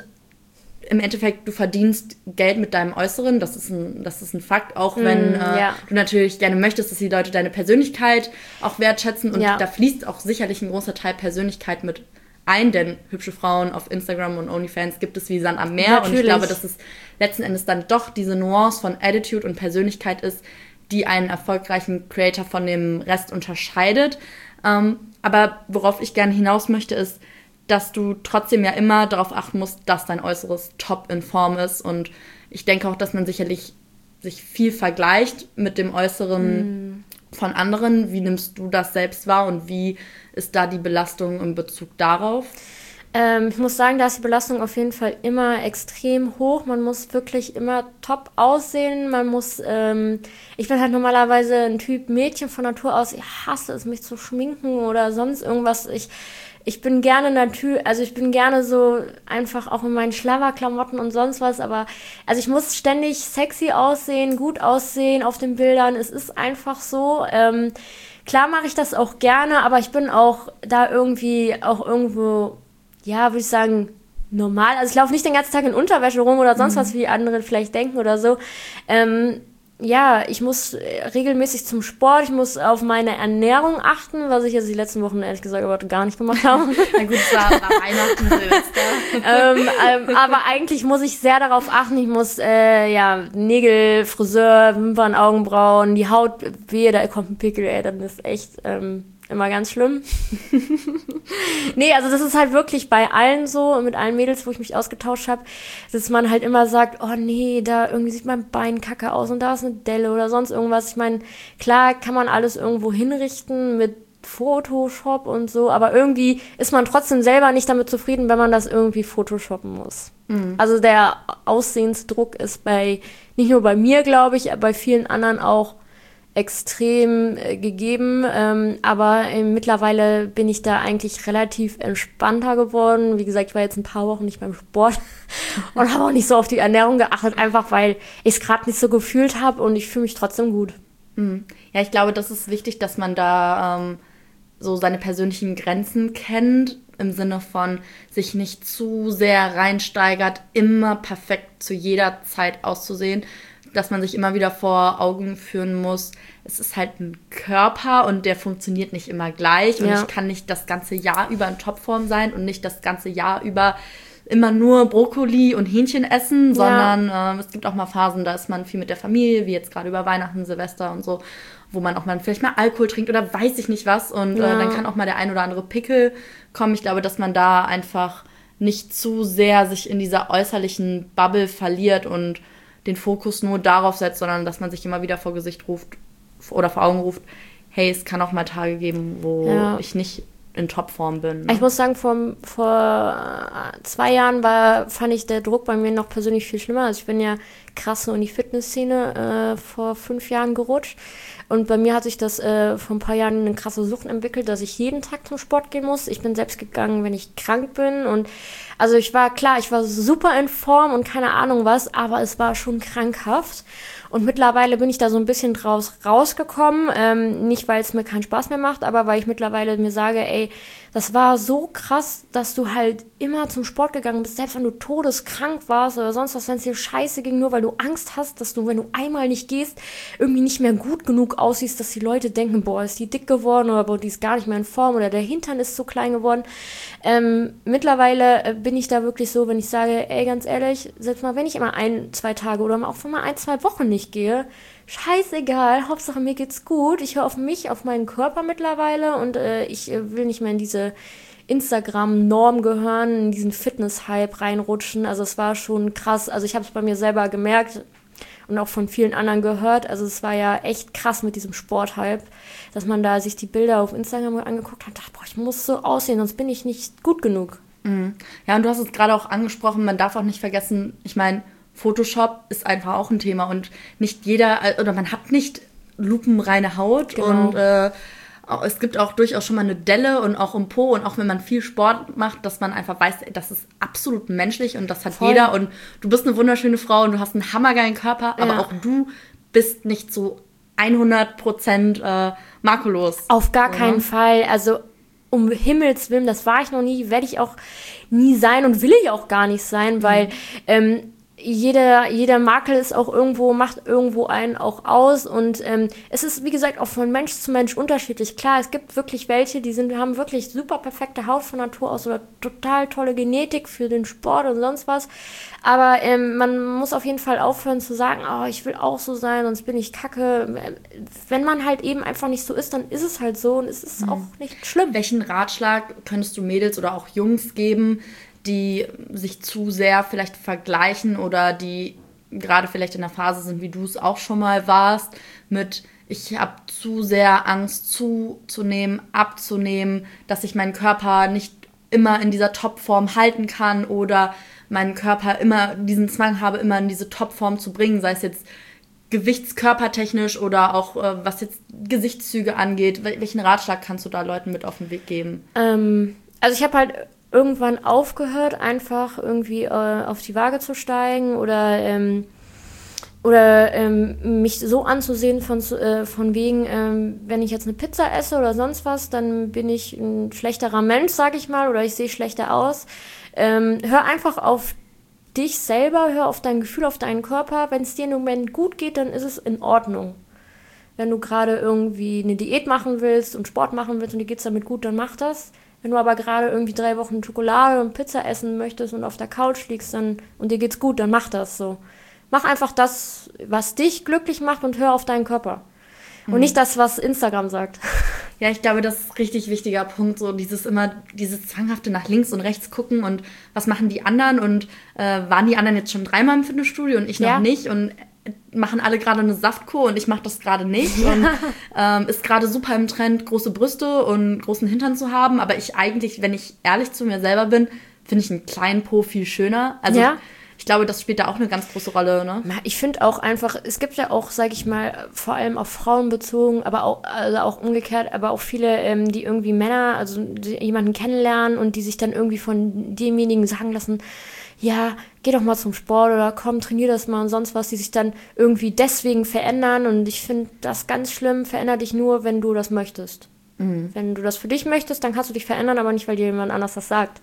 Speaker 2: im Endeffekt, du verdienst Geld mit deinem Äußeren, das ist ein, das ist ein Fakt, auch wenn
Speaker 3: Mm,
Speaker 2: äh,
Speaker 3: ja.
Speaker 2: du natürlich gerne möchtest, dass die Leute deine Persönlichkeit auch wertschätzen und
Speaker 3: Ja.
Speaker 2: da fließt auch sicherlich ein großer Teil Persönlichkeit mit ein, denn hübsche Frauen auf Instagram und OnlyFans gibt es wie Sand am Meer
Speaker 3: Natürlich.
Speaker 2: und ich glaube, dass es letzten Endes dann doch diese Nuance von Attitude und Persönlichkeit ist, die einen erfolgreichen Creator von dem Rest unterscheidet. Ähm, aber worauf ich gerne hinaus möchte, ist, dass du trotzdem ja immer darauf achten musst, dass dein Äußeres top in Form ist. Und ich denke auch, dass man sicherlich sich viel vergleicht mit dem Äußeren mm. von anderen. Wie nimmst du das selbst wahr und wie ist da die Belastung in Bezug darauf?
Speaker 3: Ähm, ich muss sagen, da ist die Belastung auf jeden Fall immer extrem hoch. Man muss wirklich immer top aussehen. Man muss, ähm, ich bin halt normalerweise ein Typ Mädchen von Natur aus. Ich hasse es, mich zu schminken oder sonst irgendwas. Ich Ich bin gerne natürlich, also ich bin gerne so einfach auch in meinen Schlabberklamotten und sonst was, aber also ich muss ständig sexy aussehen, gut aussehen auf den Bildern. Es ist einfach so. Ähm, klar mache ich das auch gerne, aber ich bin auch da irgendwie auch irgendwo, ja, würde ich sagen, normal. Also ich laufe nicht den ganzen Tag in Unterwäsche rum oder sonst mhm. was, wie andere vielleicht denken oder so. Ähm, Ja, ich muss regelmäßig zum Sport, ich muss auf meine Ernährung achten, was ich jetzt die letzten Wochen ehrlich gesagt aber gar nicht gemacht habe.
Speaker 2: Na gut, es war, war Weihnachten, Silvester.
Speaker 3: ähm, ähm, aber eigentlich muss ich sehr darauf achten, ich muss, äh, ja, Nägel, Friseur, Wimpern, Augenbrauen, die Haut, wehe, da kommt ein Pickel, ey, dann ist echt, ähm, immer ganz schlimm. Nee, also das ist halt wirklich bei allen so, mit allen Mädels, wo ich mich ausgetauscht habe, dass man halt immer sagt, oh nee, da irgendwie sieht mein Bein kacke aus und da ist eine Delle oder sonst irgendwas. Ich meine, klar kann man alles irgendwo hinrichten mit Photoshop und so, aber irgendwie ist man trotzdem selber nicht damit zufrieden, wenn man das irgendwie photoshoppen muss. Mhm. Also der Aussehensdruck ist bei, nicht nur bei mir, glaube ich, bei vielen anderen auch extrem äh, gegeben, ähm, aber äh, mittlerweile bin ich da eigentlich relativ entspannter geworden. Wie gesagt, ich war jetzt ein paar Wochen nicht beim Sport und habe auch nicht so auf die Ernährung geachtet, einfach weil ich es gerade nicht so gefühlt habe und ich fühle mich trotzdem gut.
Speaker 2: Mhm. Ja, ich glaube, das ist wichtig, dass man da ähm, so seine persönlichen Grenzen kennt, im Sinne von sich nicht zu sehr reinsteigert, immer perfekt zu jeder Zeit auszusehen, dass man sich immer wieder vor Augen führen muss, es ist halt ein Körper und der funktioniert nicht immer gleich und ja. ich kann nicht das ganze Jahr über in Topform sein und nicht das ganze Jahr über immer nur Brokkoli und Hähnchen essen, sondern ja. äh, es gibt auch mal Phasen, da ist man viel mit der Familie, wie jetzt gerade über Weihnachten, Silvester und so, wo man auch mal vielleicht mal Alkohol trinkt oder weiß ich nicht was und ja. äh, dann kann auch mal der ein oder andere Pickel kommen. Ich glaube, dass man da einfach
Speaker 1: nicht zu sehr sich in dieser äußerlichen Bubble verliert und den Fokus nur darauf setzt, sondern dass man sich immer wieder vor Gesicht ruft oder vor Augen ruft, hey, es kann auch mal Tage geben, wo ja. ich nicht in Topform bin. Ne?
Speaker 3: Ich muss sagen, vor, vor zwei Jahren war, fand ich der Druck bei mir noch persönlich viel schlimmer. Also ich bin ja krass nur in die Fitnessszene äh, vor fünf Jahren gerutscht. Und bei mir hat sich das äh, vor ein paar Jahren eine krasse Sucht entwickelt, dass ich jeden Tag zum Sport gehen muss. Ich bin selbst gegangen, wenn ich krank bin. Und also ich war, klar, ich war super in Form und keine Ahnung was, aber es war schon krankhaft. Und mittlerweile bin ich da so ein bisschen draus rausgekommen. Ähm, nicht, weil es mir keinen Spaß mehr macht, aber weil ich mittlerweile mir sage, ey, das war so krass, dass du halt immer zum Sport gegangen bist, selbst wenn du todeskrank warst oder sonst was, wenn es dir scheiße ging, nur weil du Angst hast, dass du, wenn du einmal nicht gehst, irgendwie nicht mehr gut genug aussiehst, dass die Leute denken, boah, ist die dick geworden oder boah, die ist gar nicht mehr in Form oder der Hintern ist zu klein geworden. Ähm, mittlerweile äh, bin ich da wirklich so, wenn ich sage, ey, ganz ehrlich, selbst mal, wenn ich immer ein, zwei Tage oder auch mal ein, zwei Wochen nicht gehe, scheißegal, Hauptsache mir geht's gut. Ich höre auf mich, auf meinen Körper mittlerweile und äh, ich äh, will nicht mehr in diese Instagram-Norm gehören, in diesen Fitness-Hype reinrutschen. Also es war schon krass. Also ich habe es bei mir selber gemerkt und auch von vielen anderen gehört. Also es war ja echt krass mit diesem Sport-Hype, dass man da sich die Bilder auf Instagram angeguckt hat und dachte, boah, ich muss so aussehen, sonst bin ich nicht gut genug.
Speaker 1: Mhm. Ja, und du hast es gerade auch angesprochen, man darf auch nicht vergessen, ich meine, Photoshop ist einfach auch ein Thema und nicht jeder, oder man hat nicht lupenreine Haut genau. und äh, es gibt auch durchaus schon mal eine Delle und auch im Po und auch wenn man viel Sport macht, dass man einfach weiß, das ist absolut menschlich und das hat Voll. Jeder und du bist eine wunderschöne Frau und du hast einen hammergeilen Körper, aber ja. auch du bist nicht so hundert Prozent äh, makellos.
Speaker 3: Auf gar oder? Keinen Fall, also um Himmels Willen, das war ich noch nie, werde ich auch nie sein und will ich auch gar nicht sein, weil mhm. ähm, Jeder, jeder Makel ist auch irgendwo, macht irgendwo einen auch aus und ähm, es ist, wie gesagt, auch von Mensch zu Mensch unterschiedlich. Klar, es gibt wirklich welche, die sind, haben wirklich super perfekte Haut von Natur aus oder total tolle Genetik für den Sport und sonst was, aber ähm, man muss auf jeden Fall aufhören zu sagen, oh, ich will auch so sein, sonst bin ich kacke. Wenn man halt eben einfach nicht so ist, dann ist es halt so und es ist mhm. auch nicht schlimm.
Speaker 1: Welchen Ratschlag könntest du Mädels oder auch Jungs geben, die sich zu sehr vielleicht vergleichen oder die gerade vielleicht in der Phase sind, wie du es auch schon mal warst, mit ich habe zu sehr Angst zuzunehmen, abzunehmen, dass ich meinen Körper nicht immer in dieser Topform halten kann oder meinen Körper immer diesen Zwang habe, immer in diese Topform zu bringen, sei es jetzt gewichtskörpertechnisch oder auch äh, was jetzt Gesichtszüge angeht. Welchen Ratschlag kannst du da Leuten mit auf den Weg geben?
Speaker 3: Ähm, also ich habe halt irgendwann aufgehört, einfach irgendwie äh, auf die Waage zu steigen oder, ähm, oder ähm, mich so anzusehen von, äh, von wegen, ähm, wenn ich jetzt eine Pizza esse oder sonst was, dann bin ich ein schlechterer Mensch, sag ich mal, oder ich sehe schlechter aus. Ähm, hör einfach auf dich selber, hör auf dein Gefühl, auf deinen Körper. Wenn es dir im Moment gut geht, dann ist es in Ordnung. Wenn du gerade irgendwie eine Diät machen willst und Sport machen willst und dir geht's damit gut, dann mach das. Wenn du aber gerade irgendwie drei Wochen Schokolade und Pizza essen möchtest und auf der Couch liegst dann, und dir geht's gut, dann mach das so. Mach einfach das, was dich glücklich macht und hör auf deinen Körper. Mhm. Und nicht das, was Instagram sagt.
Speaker 1: Ja, ich glaube, das ist ein richtig wichtiger Punkt, so dieses immer, dieses zwanghafte nach links und rechts gucken und was machen die anderen und äh, waren die anderen jetzt schon dreimal im Fitnessstudio und ich noch ja. nicht und machen alle gerade eine Saftkur und ich mache das gerade nicht ja. und ähm, ist gerade super im Trend, große Brüste und großen Hintern zu haben, aber ich eigentlich, wenn ich ehrlich zu mir selber bin, finde ich einen kleinen Po viel schöner. Also ja. ich glaube, das spielt da auch eine ganz große Rolle, ne?
Speaker 3: Ich finde auch einfach, es gibt ja auch, sage ich mal, vor allem auf Frauen bezogen, aber auch, also auch umgekehrt, aber auch viele, ähm, die irgendwie Männer, also die jemanden kennenlernen und die sich dann irgendwie von demjenigen sagen lassen, ja, geh doch mal zum Sport oder komm, trainier das mal und sonst was, die sich dann irgendwie deswegen verändern und ich finde das ganz schlimm, veränder dich nur, wenn du das möchtest. Mhm. Wenn du das für dich möchtest, dann kannst du dich verändern, aber nicht, weil dir jemand anders das sagt.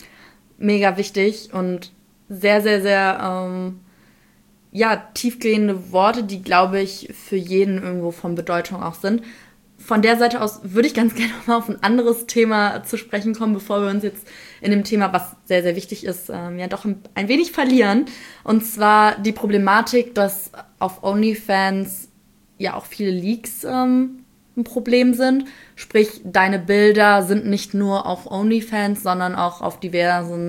Speaker 1: Mega wichtig und sehr, sehr, sehr ähm, ja, tiefgehende Worte, die, glaube ich, für jeden irgendwo von Bedeutung auch sind. Von der Seite aus würde ich ganz gerne mal auf ein anderes Thema zu sprechen kommen, bevor wir uns jetzt in dem Thema, was sehr, sehr wichtig ist, ähm, ja doch ein, ein wenig verlieren. Und zwar die Problematik, dass auf OnlyFans ja auch viele Leaks ähm, ein Problem sind. Sprich, deine Bilder sind nicht nur auf OnlyFans, sondern auch auf diversen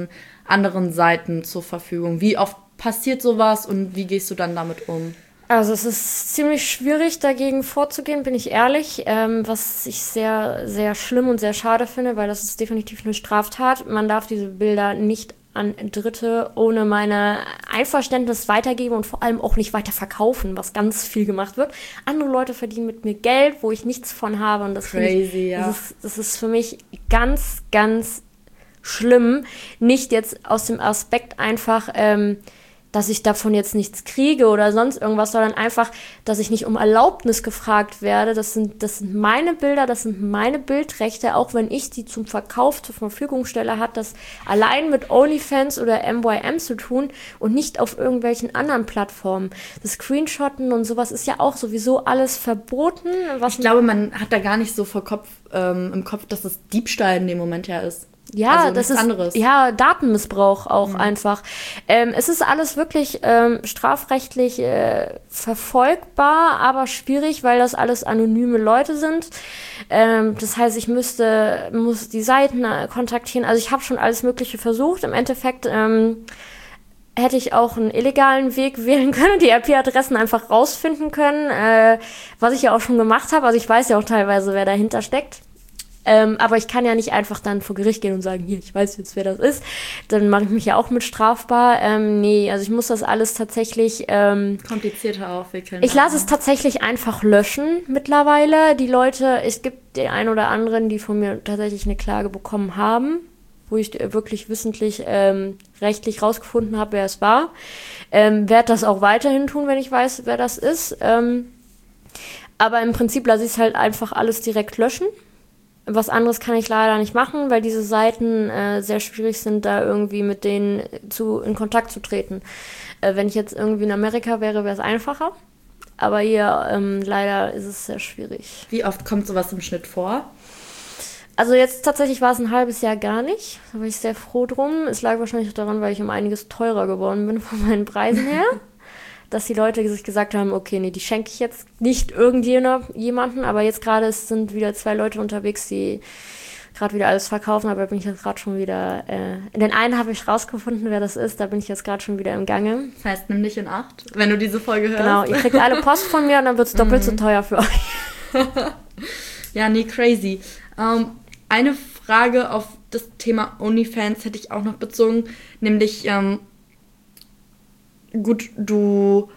Speaker 2: anderen Seiten zur Verfügung? Wie oft passiert sowas und wie gehst du dann damit um?
Speaker 3: Also es ist ziemlich schwierig, dagegen vorzugehen, bin ich ehrlich, ähm, was ich sehr, sehr schlimm und sehr schade finde, weil das ist definitiv eine Straftat. Man darf diese Bilder nicht an Dritte ohne meine Einverständnis weitergeben und vor allem auch nicht weiter verkaufen, was ganz viel gemacht wird. Andere Leute verdienen mit mir Geld, wo ich nichts von habe und das finde ich,
Speaker 2: Crazy, ja.
Speaker 3: das ist, das ist für mich ganz, ganz schlimm. Nicht jetzt aus dem Aspekt einfach, ähm, dass ich davon jetzt nichts kriege oder sonst irgendwas, sondern einfach, dass ich nicht um Erlaubnis gefragt werde. Das sind, das sind meine Bilder, das sind meine Bildrechte, auch wenn ich die zum Verkauf zur Verfügung stelle, hat das allein mit OnlyFans oder M Y M zu tun und nicht auf irgendwelchen anderen Plattformen. Das Screenshotten und sowas ist ja auch sowieso alles verboten. Was
Speaker 2: ich glaube, man hat da gar nicht so vor Kopf, ähm, im Kopf, dass es Diebstahl in dem Moment ja ist.
Speaker 3: Ja,
Speaker 2: also
Speaker 3: das ist
Speaker 2: anderes.
Speaker 3: Ja Datenmissbrauch auch
Speaker 2: mhm.
Speaker 3: einfach. Ähm, es ist alles wirklich ähm, strafrechtlich äh, verfolgbar, aber schwierig, weil das alles anonyme Leute sind. Ähm, das heißt, ich müsste muss die Seiten äh, kontaktieren. Also ich habe schon alles Mögliche versucht. Im Endeffekt ähm, hätte ich auch einen illegalen Weg wählen können und die I P-Adressen einfach rausfinden können, äh, was ich ja auch schon gemacht habe. Also ich weiß ja auch teilweise, wer dahinter steckt. Ähm, aber ich kann ja nicht einfach dann vor Gericht gehen und sagen, hier, ich weiß jetzt, wer das ist. Dann mache ich mich ja auch mit strafbar. Ähm, nee, also ich muss das alles tatsächlich... Ähm,
Speaker 2: komplizierter aufwickeln.
Speaker 3: Ich lasse es tatsächlich einfach löschen mittlerweile. Die Leute, es gibt den einen oder anderen, die von mir tatsächlich eine Klage bekommen haben, wo ich wirklich wissentlich ähm, rechtlich rausgefunden habe, wer es war. Ähm, werde das auch weiterhin tun, wenn ich weiß, wer das ist. Ähm, aber im Prinzip lasse ich es halt einfach alles direkt löschen. Was anderes kann ich leider nicht machen, weil diese Seiten äh, sehr schwierig sind, da irgendwie mit denen zu, in Kontakt zu treten. Äh, wenn ich jetzt irgendwie in Amerika wäre, wäre es einfacher. Aber hier ähm, leider ist es sehr schwierig.
Speaker 2: Wie oft kommt sowas im Schnitt vor?
Speaker 3: Also jetzt tatsächlich war es ein halbes Jahr gar nicht. Da war ich sehr froh drum. Es lag wahrscheinlich auch daran, weil ich um einiges teurer geworden bin von meinen Preisen her. Dass die Leute sich gesagt haben, okay, nee, die schenke ich jetzt nicht irgendjemanden, aber jetzt gerade sind wieder zwei Leute unterwegs, die gerade wieder alles verkaufen, aber da bin ich jetzt gerade schon wieder, äh, in den einen habe ich rausgefunden, wer das ist, da bin ich jetzt gerade schon wieder im Gange.
Speaker 2: Das heißt, nimm dich in Acht, wenn du diese Folge hörst.
Speaker 3: Genau, ihr kriegt alle Post von mir und dann wird es doppelt so teuer für euch.
Speaker 2: Ja, nee, crazy. Ähm, eine Frage auf das Thema OnlyFans hätte ich auch noch bezogen, nämlich, ähm, gut, du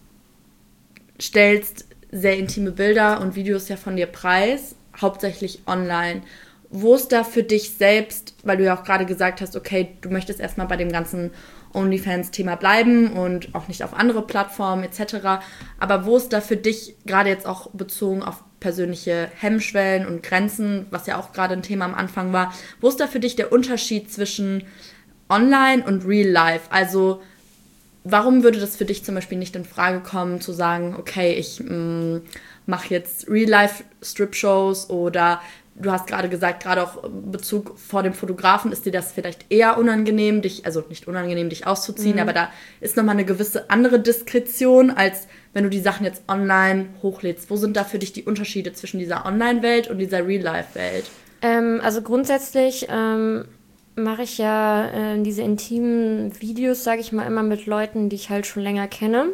Speaker 2: stellst sehr intime Bilder und Videos ja von dir preis, hauptsächlich online. Wo ist da für dich selbst, weil du ja auch gerade gesagt hast, okay, du möchtest erstmal bei dem ganzen OnlyFans-Thema bleiben und auch nicht auf andere Plattformen et cetera. Aber wo ist da für dich, gerade jetzt auch bezogen auf persönliche Hemmschwellen und Grenzen, was ja auch gerade ein Thema am Anfang war, wo ist da für dich der Unterschied zwischen Online und Real Life? Also warum würde das für dich zum Beispiel nicht in Frage kommen, zu sagen, okay, ich mache jetzt Real-Life-Strip-Shows oder du hast gerade gesagt, gerade auch in Bezug vor dem Fotografen ist dir das vielleicht eher unangenehm, dich, also nicht unangenehm, dich auszuziehen, mhm. aber da ist nochmal eine gewisse andere Diskretion, als wenn du die Sachen jetzt online hochlädst. Wo sind da für dich die Unterschiede zwischen dieser Online-Welt und dieser Real-Life-Welt?
Speaker 3: Ähm, also grundsätzlich ähm, mache ich ja äh, diese intimen Videos, sage ich mal, immer mit Leuten, die ich halt schon länger kenne.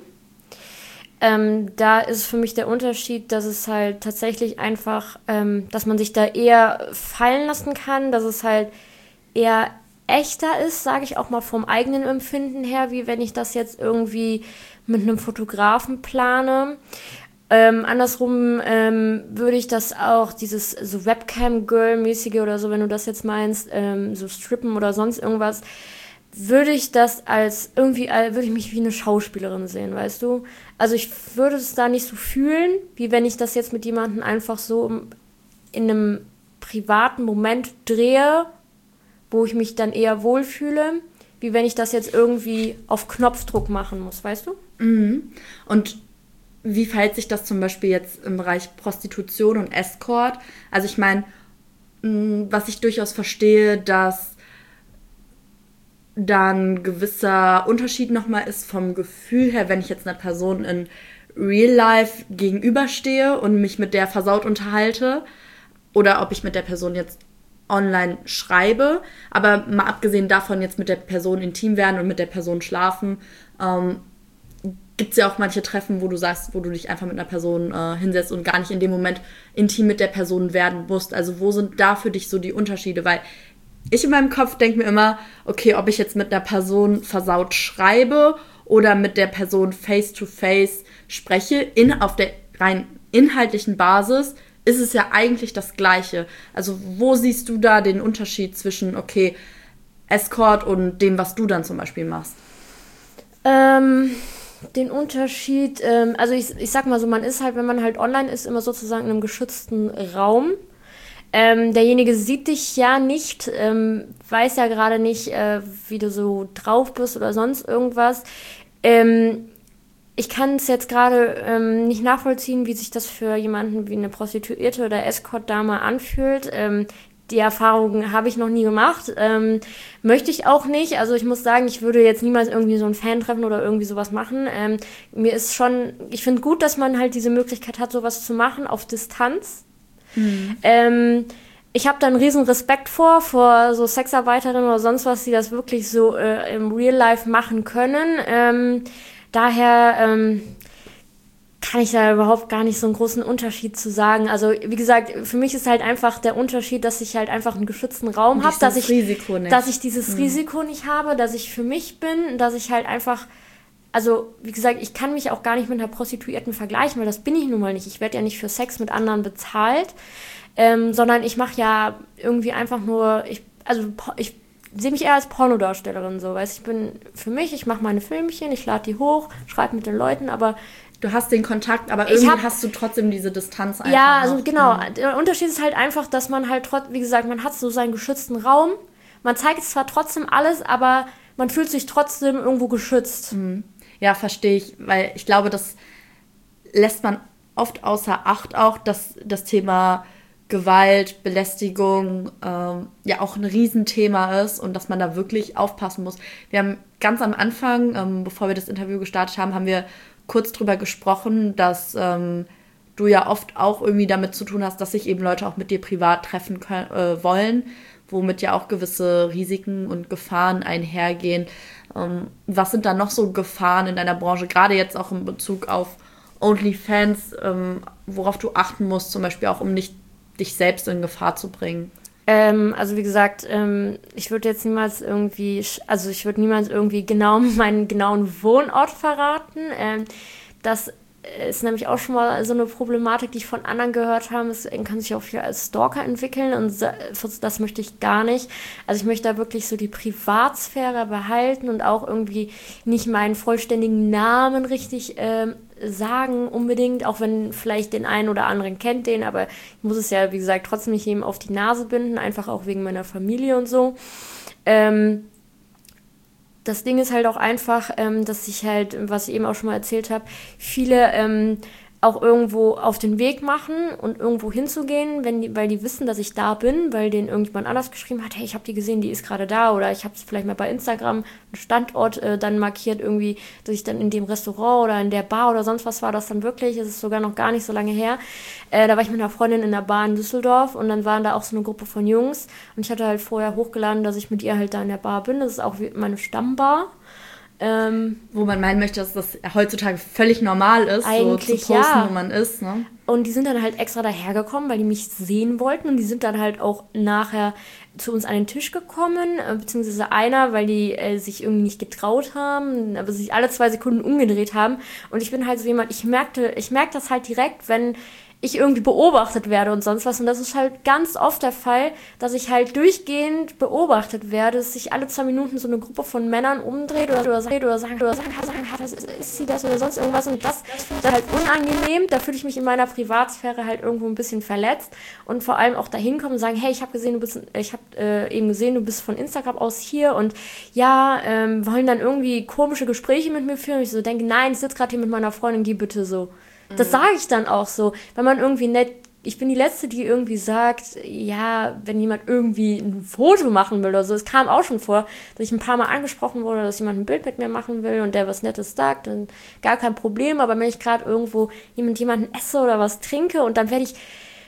Speaker 3: Ähm, da ist für mich der Unterschied, dass es halt tatsächlich einfach, ähm, dass man sich da eher fallen lassen kann, dass es halt eher echter ist, sage ich auch mal vom eigenen Empfinden her, wie wenn ich das jetzt irgendwie mit einem Fotografen plane. Ähm, andersrum ähm, würde ich das auch, dieses so Webcam-Girl-mäßige oder so, wenn du das jetzt meinst, ähm, so Strippen oder sonst irgendwas, würde ich das als irgendwie, würde ich mich wie eine Schauspielerin sehen, weißt du? Also ich würde es da nicht so fühlen, wie wenn ich das jetzt mit jemandem einfach so in einem privaten Moment drehe, wo ich mich dann eher wohlfühle, wie wenn ich das jetzt irgendwie auf Knopfdruck machen muss, weißt du?
Speaker 2: Mhm. Und wie verhält sich das zum Beispiel jetzt im Bereich Prostitution und Escort? Also ich meine, was ich durchaus verstehe, dass dann gewisser Unterschied nochmal ist vom Gefühl her, wenn ich jetzt einer Person in Real Life gegenüberstehe und mich mit der versaut unterhalte oder ob ich mit der Person jetzt online schreibe, aber mal abgesehen davon jetzt mit der Person intim werden und mit der Person schlafen, ähm, gibt es ja auch manche Treffen, wo du sagst, wo du dich einfach mit einer Person äh, hinsetzt und gar nicht in dem Moment intim mit der Person werden musst. Also wo sind da für dich so die Unterschiede? Weil ich in meinem Kopf denke mir immer, okay, ob ich jetzt mit einer Person versaut schreibe oder mit der Person face-to-face spreche, in, auf der rein inhaltlichen Basis, ist es ja eigentlich das Gleiche. Also wo siehst du da den Unterschied zwischen, okay, Escort und dem, was du dann zum Beispiel machst?
Speaker 3: Ähm... Den Unterschied, ähm, also ich, ich sag mal so, man ist halt, wenn man halt online ist, immer sozusagen in einem geschützten Raum. Ähm, derjenige sieht dich ja nicht, ähm, weiß ja gerade nicht, äh, wie du so drauf bist oder sonst irgendwas. Ähm, ich kann es jetzt gerade ähm, nicht nachvollziehen, wie sich das für jemanden wie eine Prostituierte oder Escort-Dame anfühlt. Ähm, Die Erfahrung habe ich noch nie gemacht, ähm, möchte ich auch nicht. Also ich muss sagen, ich würde jetzt niemals irgendwie so ein Fan treffen oder irgendwie sowas machen. Ähm, mir ist schon, ich finde gut, dass man halt diese Möglichkeit hat, sowas zu machen auf Distanz. Mhm. Ähm, ich habe da einen riesen Respekt vor, vor so Sexarbeiterinnen oder sonst was, die das wirklich so äh, im Real Life machen können. Ähm, daher ähm, kann ich da überhaupt gar nicht so einen großen Unterschied zu sagen. Also wie gesagt, für mich ist halt einfach der Unterschied, dass ich halt einfach einen geschützten Raum habe, dass ich,
Speaker 2: Risiko nicht.
Speaker 3: dass ich dieses
Speaker 2: mhm.
Speaker 3: Risiko nicht habe, dass ich für mich bin, dass ich halt einfach, also wie gesagt, ich kann mich auch gar nicht mit einer Prostituierten vergleichen, weil das bin ich nun mal nicht. Ich werde ja nicht für Sex mit anderen bezahlt, ähm, sondern ich mache ja irgendwie einfach nur, ich, also ich sehe mich eher als Pornodarstellerin so, weißt, ich bin für mich, ich mache meine Filmchen, ich lade die hoch, schreibe mit den Leuten, aber
Speaker 2: du hast den Kontakt, aber irgendwie hab, hast du trotzdem diese Distanz einfach.
Speaker 3: Ja, also
Speaker 2: noch.
Speaker 3: genau.
Speaker 2: Mhm.
Speaker 3: Der Unterschied ist halt einfach, dass man halt trotzdem, wie gesagt, man hat so seinen geschützten Raum. Man zeigt zwar trotzdem alles, aber man fühlt sich trotzdem irgendwo geschützt.
Speaker 2: Mhm. Ja, verstehe ich, weil ich glaube, das lässt man oft außer Acht auch, dass das Thema Gewalt, Belästigung ähm, ja auch ein Riesenthema ist und dass man da wirklich aufpassen muss. Wir haben ganz am Anfang, ähm, bevor wir das Interview gestartet haben, haben wir kurz drüber gesprochen, dass ähm, du ja oft auch irgendwie damit zu tun hast, dass sich eben Leute auch mit dir privat treffen können, äh, wollen, womit ja auch gewisse Risiken und Gefahren einhergehen. Ähm, was sind da noch so Gefahren in deiner Branche, gerade jetzt auch in Bezug auf OnlyFans, ähm, worauf du achten musst, zum Beispiel auch, um nicht dich selbst in Gefahr zu bringen?
Speaker 3: Ähm, also wie gesagt, ähm, ich würde jetzt niemals irgendwie, also ich würde niemals irgendwie genau meinen genauen Wohnort verraten. Ähm, das ist nämlich auch schon mal so eine Problematik, die ich von anderen gehört habe. Es kann sich auch viel als Stalker entwickeln und das möchte ich gar nicht. Also ich möchte da wirklich so die Privatsphäre behalten und auch irgendwie nicht meinen vollständigen Namen richtig ähm, sagen unbedingt, auch wenn vielleicht den einen oder anderen kennt den, aber ich muss es ja, wie gesagt, trotzdem nicht jedem auf die Nase binden, einfach auch wegen meiner Familie und so. Ähm, Das Ding ist halt auch einfach, ähm, dass ich halt, was ich eben auch schon mal erzählt habe, viele ähm, auch irgendwo auf den Weg machen und irgendwo hinzugehen, wenn die, weil die wissen, dass ich da bin, weil denen irgendjemand anders geschrieben hat, hey, ich habe die gesehen, die ist gerade da, oder ich habe es vielleicht mal bei Instagram einen Standort äh, dann markiert irgendwie, dass ich dann in dem Restaurant oder in der Bar oder sonst was war das dann wirklich, es ist sogar noch gar nicht so lange her, äh, da war ich mit einer Freundin in der Bar in Düsseldorf und dann waren da auch so eine Gruppe von Jungs und ich hatte halt vorher hochgeladen, dass ich mit ihr halt da in der Bar bin, das ist auch meine Stammbar. Ähm,
Speaker 2: wo man meinen möchte, dass das heutzutage völlig normal ist,
Speaker 3: eigentlich
Speaker 2: so zu posten,
Speaker 3: ja.
Speaker 2: wo man ist. Ne?
Speaker 3: Und die sind dann halt extra dahergekommen, weil die mich sehen wollten und die sind dann halt auch nachher zu uns an den Tisch gekommen, beziehungsweise einer, weil die äh, sich irgendwie nicht getraut haben, aber sich alle zwei Sekunden umgedreht haben und ich bin halt so jemand, ich merkte, ich merke das halt direkt, wenn ich irgendwie beobachtet werde und sonst was. Und das ist halt ganz oft der Fall, dass ich halt durchgehend beobachtet werde, dass sich alle zwei Minuten so eine Gruppe von Männern umdreht oder, oder sagt oder sagt oder sagt, was ist, ist sie das oder sonst irgendwas. Und das ist halt unangenehm. Da fühle ich mich in meiner Privatsphäre halt irgendwo ein bisschen verletzt. Und vor allem auch dahin kommen und sagen, hey, ich habe gesehen, du bist, ich habe äh, eben gesehen, du bist von Instagram aus hier und ja, ähm, wollen dann irgendwie komische Gespräche mit mir führen. Und ich so denke, nein, ich sitze gerade hier mit meiner Freundin, geh bitte so. Das sage ich dann auch so, wenn man irgendwie nett, ich bin die Letzte, die irgendwie sagt, ja, wenn jemand irgendwie ein Foto machen will oder so, es kam auch schon vor, dass ich ein paar Mal angesprochen wurde, dass jemand ein Bild mit mir machen will und der was Nettes sagt, dann gar kein Problem, aber wenn ich gerade irgendwo mit jemandem esse oder was trinke und dann werde ich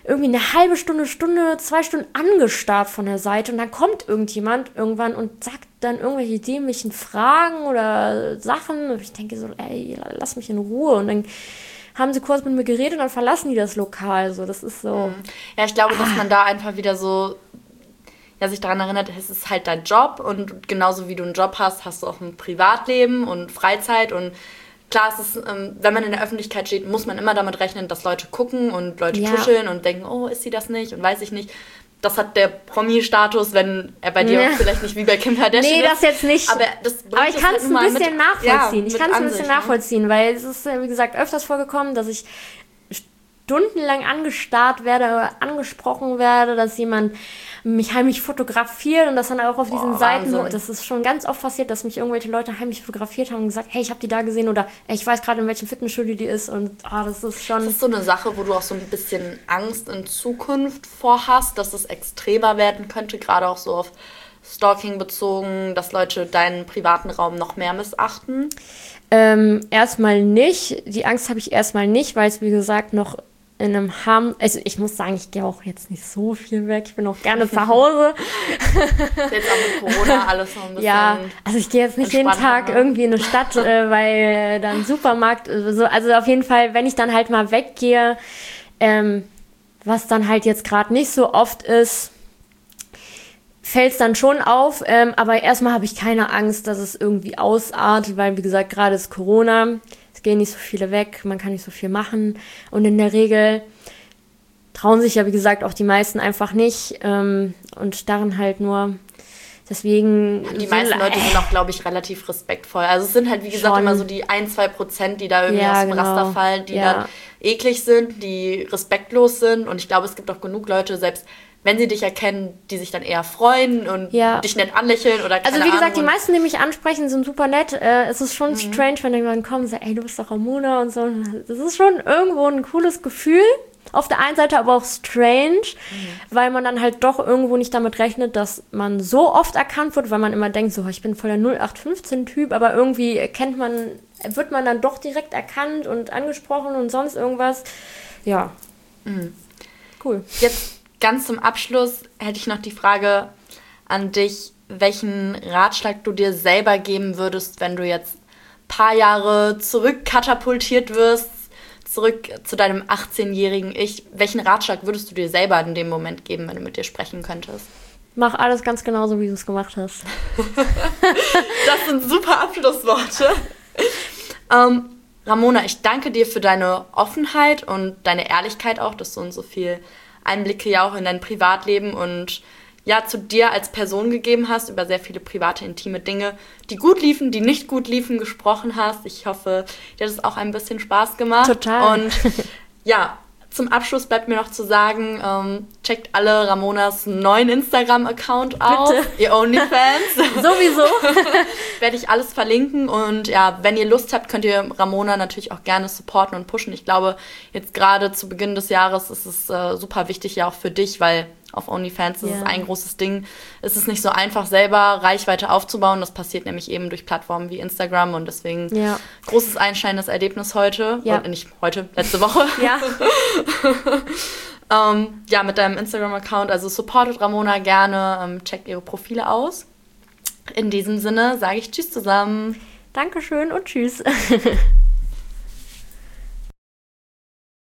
Speaker 3: irgendwie eine halbe Stunde, Stunde, zwei Stunden angestarrt von der Seite und dann kommt irgendjemand irgendwann und sagt dann irgendwelche dämlichen Fragen oder Sachen und ich denke so, ey, lass mich in Ruhe und dann haben sie kurz mit mir geredet und dann verlassen die das Lokal, so, das ist so.
Speaker 1: Ja, ich glaube,
Speaker 3: ah.
Speaker 1: dass man da einfach wieder so, ja, sich daran erinnert, es ist halt dein Job und genauso wie du einen Job hast, hast du auch ein Privatleben und Freizeit und klar, es ist, ähm, wenn man in der Öffentlichkeit steht, muss man immer damit rechnen, dass Leute gucken und Leute ja. tuscheln und denken, oh, ist sie das nicht und weiß ich nicht. Das hat der Promi-Status, wenn er bei dir ja. vielleicht nicht wie bei Kim Kardashian
Speaker 3: Nee, das jetzt nicht.
Speaker 1: Aber, das
Speaker 3: aber ich kann es halt ein bisschen mit, nachvollziehen.
Speaker 1: Ja,
Speaker 3: ich kann es ein bisschen nachvollziehen, weil es ist, wie gesagt, öfters vorgekommen, dass ich stundenlang angestarrt werde oder angesprochen werde, dass jemand mich heimlich fotografiert und das dann auch auf diesen Boah, Seiten, Wahnsinn. Das ist schon ganz oft passiert, dass mich irgendwelche Leute heimlich fotografiert haben und gesagt, hey, ich habe die da gesehen oder hey, ich weiß gerade, in welchem Fitnessstudio die ist und ah, das ist schon...
Speaker 1: Das ist so eine Sache, wo du auch so ein bisschen Angst in Zukunft vorhast, dass es extremer werden könnte, gerade auch so auf Stalking bezogen, dass Leute deinen privaten Raum noch mehr missachten?
Speaker 3: Ähm, erstmal nicht. Die Angst habe ich erstmal nicht, weil es, wie gesagt, noch in einem Harm... Also ich muss sagen, ich gehe auch jetzt nicht so viel weg. Ich bin auch gerne zu Hause.
Speaker 1: Jetzt auch mit Corona alles noch ein bisschen...
Speaker 3: Ja, also ich gehe jetzt nicht jeden Tag irgendwie in eine Stadt, äh, weil da ein Supermarkt... So, also auf jeden Fall, wenn ich dann halt mal weggehe, ähm, was dann halt jetzt gerade nicht so oft ist, fällt es dann schon auf. Ähm, aber erstmal habe ich keine Angst, dass es irgendwie ausartet, weil, wie gesagt, gerade ist Corona... Es gehen nicht so viele weg, man kann nicht so viel machen. Und in der Regel trauen sich ja, wie gesagt, auch die meisten einfach nicht. Ähm, und starren halt nur. Deswegen...
Speaker 1: Die so meisten Leute sind auch, glaube ich, relativ respektvoll. Also es sind halt, wie gesagt, schon immer so die ein, zwei Prozent, die da irgendwie ja, aus dem genau. Raster fallen, die ja. dann eklig sind, die respektlos sind. Und ich glaube, es gibt auch genug Leute, selbst wenn sie dich erkennen, die sich dann eher freuen und ja. dich nett anlächeln oder keine
Speaker 3: Also wie gesagt,
Speaker 1: Ahnung.
Speaker 3: Die meisten, die mich ansprechen, sind super nett. Äh, es ist schon mhm. strange, wenn jemand kommt und sagt, ey, du bist doch Ramona und so. Das ist schon irgendwo ein cooles Gefühl. Auf der einen Seite aber auch strange, mhm. weil man dann halt doch irgendwo nicht damit rechnet, dass man so oft erkannt wird, weil man immer denkt, so, ich bin voll der null acht fünfzehn-Typ, aber irgendwie kennt man, wird man dann doch direkt erkannt und angesprochen und sonst irgendwas. Ja,
Speaker 1: mhm.
Speaker 3: cool.
Speaker 1: Jetzt ganz zum Abschluss hätte ich noch die Frage an dich, welchen Ratschlag du dir selber geben würdest, wenn du jetzt ein paar Jahre zurückkatapultiert wirst, zurück zu deinem achtzehnjährigen Ich. Welchen Ratschlag würdest du dir selber in dem Moment geben, wenn du mit dir sprechen könntest?
Speaker 3: Mach alles ganz genauso, wie du es gemacht hast.
Speaker 1: Das sind super Abschlussworte. ähm, Ramona, ich danke dir für deine Offenheit und deine Ehrlichkeit auch, dass du uns so viel Einblicke ja auch in dein Privatleben und ja zu dir als Person gegeben hast, über sehr viele private, intime Dinge, die gut liefen, die nicht gut liefen, gesprochen hast. Ich hoffe, dir hat es auch ein bisschen Spaß gemacht.
Speaker 3: Total.
Speaker 1: Und ja, zum Abschluss bleibt mir noch zu sagen, ähm, checkt alle Ramonas neuen Instagram-Account aus. Ihr OnlyFans.
Speaker 3: Sowieso.
Speaker 1: Werde ich alles verlinken. Und ja, wenn ihr Lust habt, könnt ihr Ramona natürlich auch gerne supporten und pushen. Ich glaube, jetzt gerade zu Beginn des Jahres ist es äh, super wichtig, ja auch für dich, weil auf OnlyFans ist yeah. es ein großes Ding. Es ist nicht so einfach, selber Reichweite aufzubauen. Das passiert nämlich eben durch Plattformen wie Instagram und deswegen
Speaker 3: ja.
Speaker 1: großes einschneidendes Erlebnis heute.
Speaker 3: Ja.
Speaker 1: Und nicht heute, letzte Woche.
Speaker 3: Ja.
Speaker 1: ähm, ja, mit deinem Instagram-Account. Also supportet Ramona gerne, ähm, checkt ihre Profile aus. In diesem Sinne sage ich Tschüss zusammen.
Speaker 3: Dankeschön und Tschüss.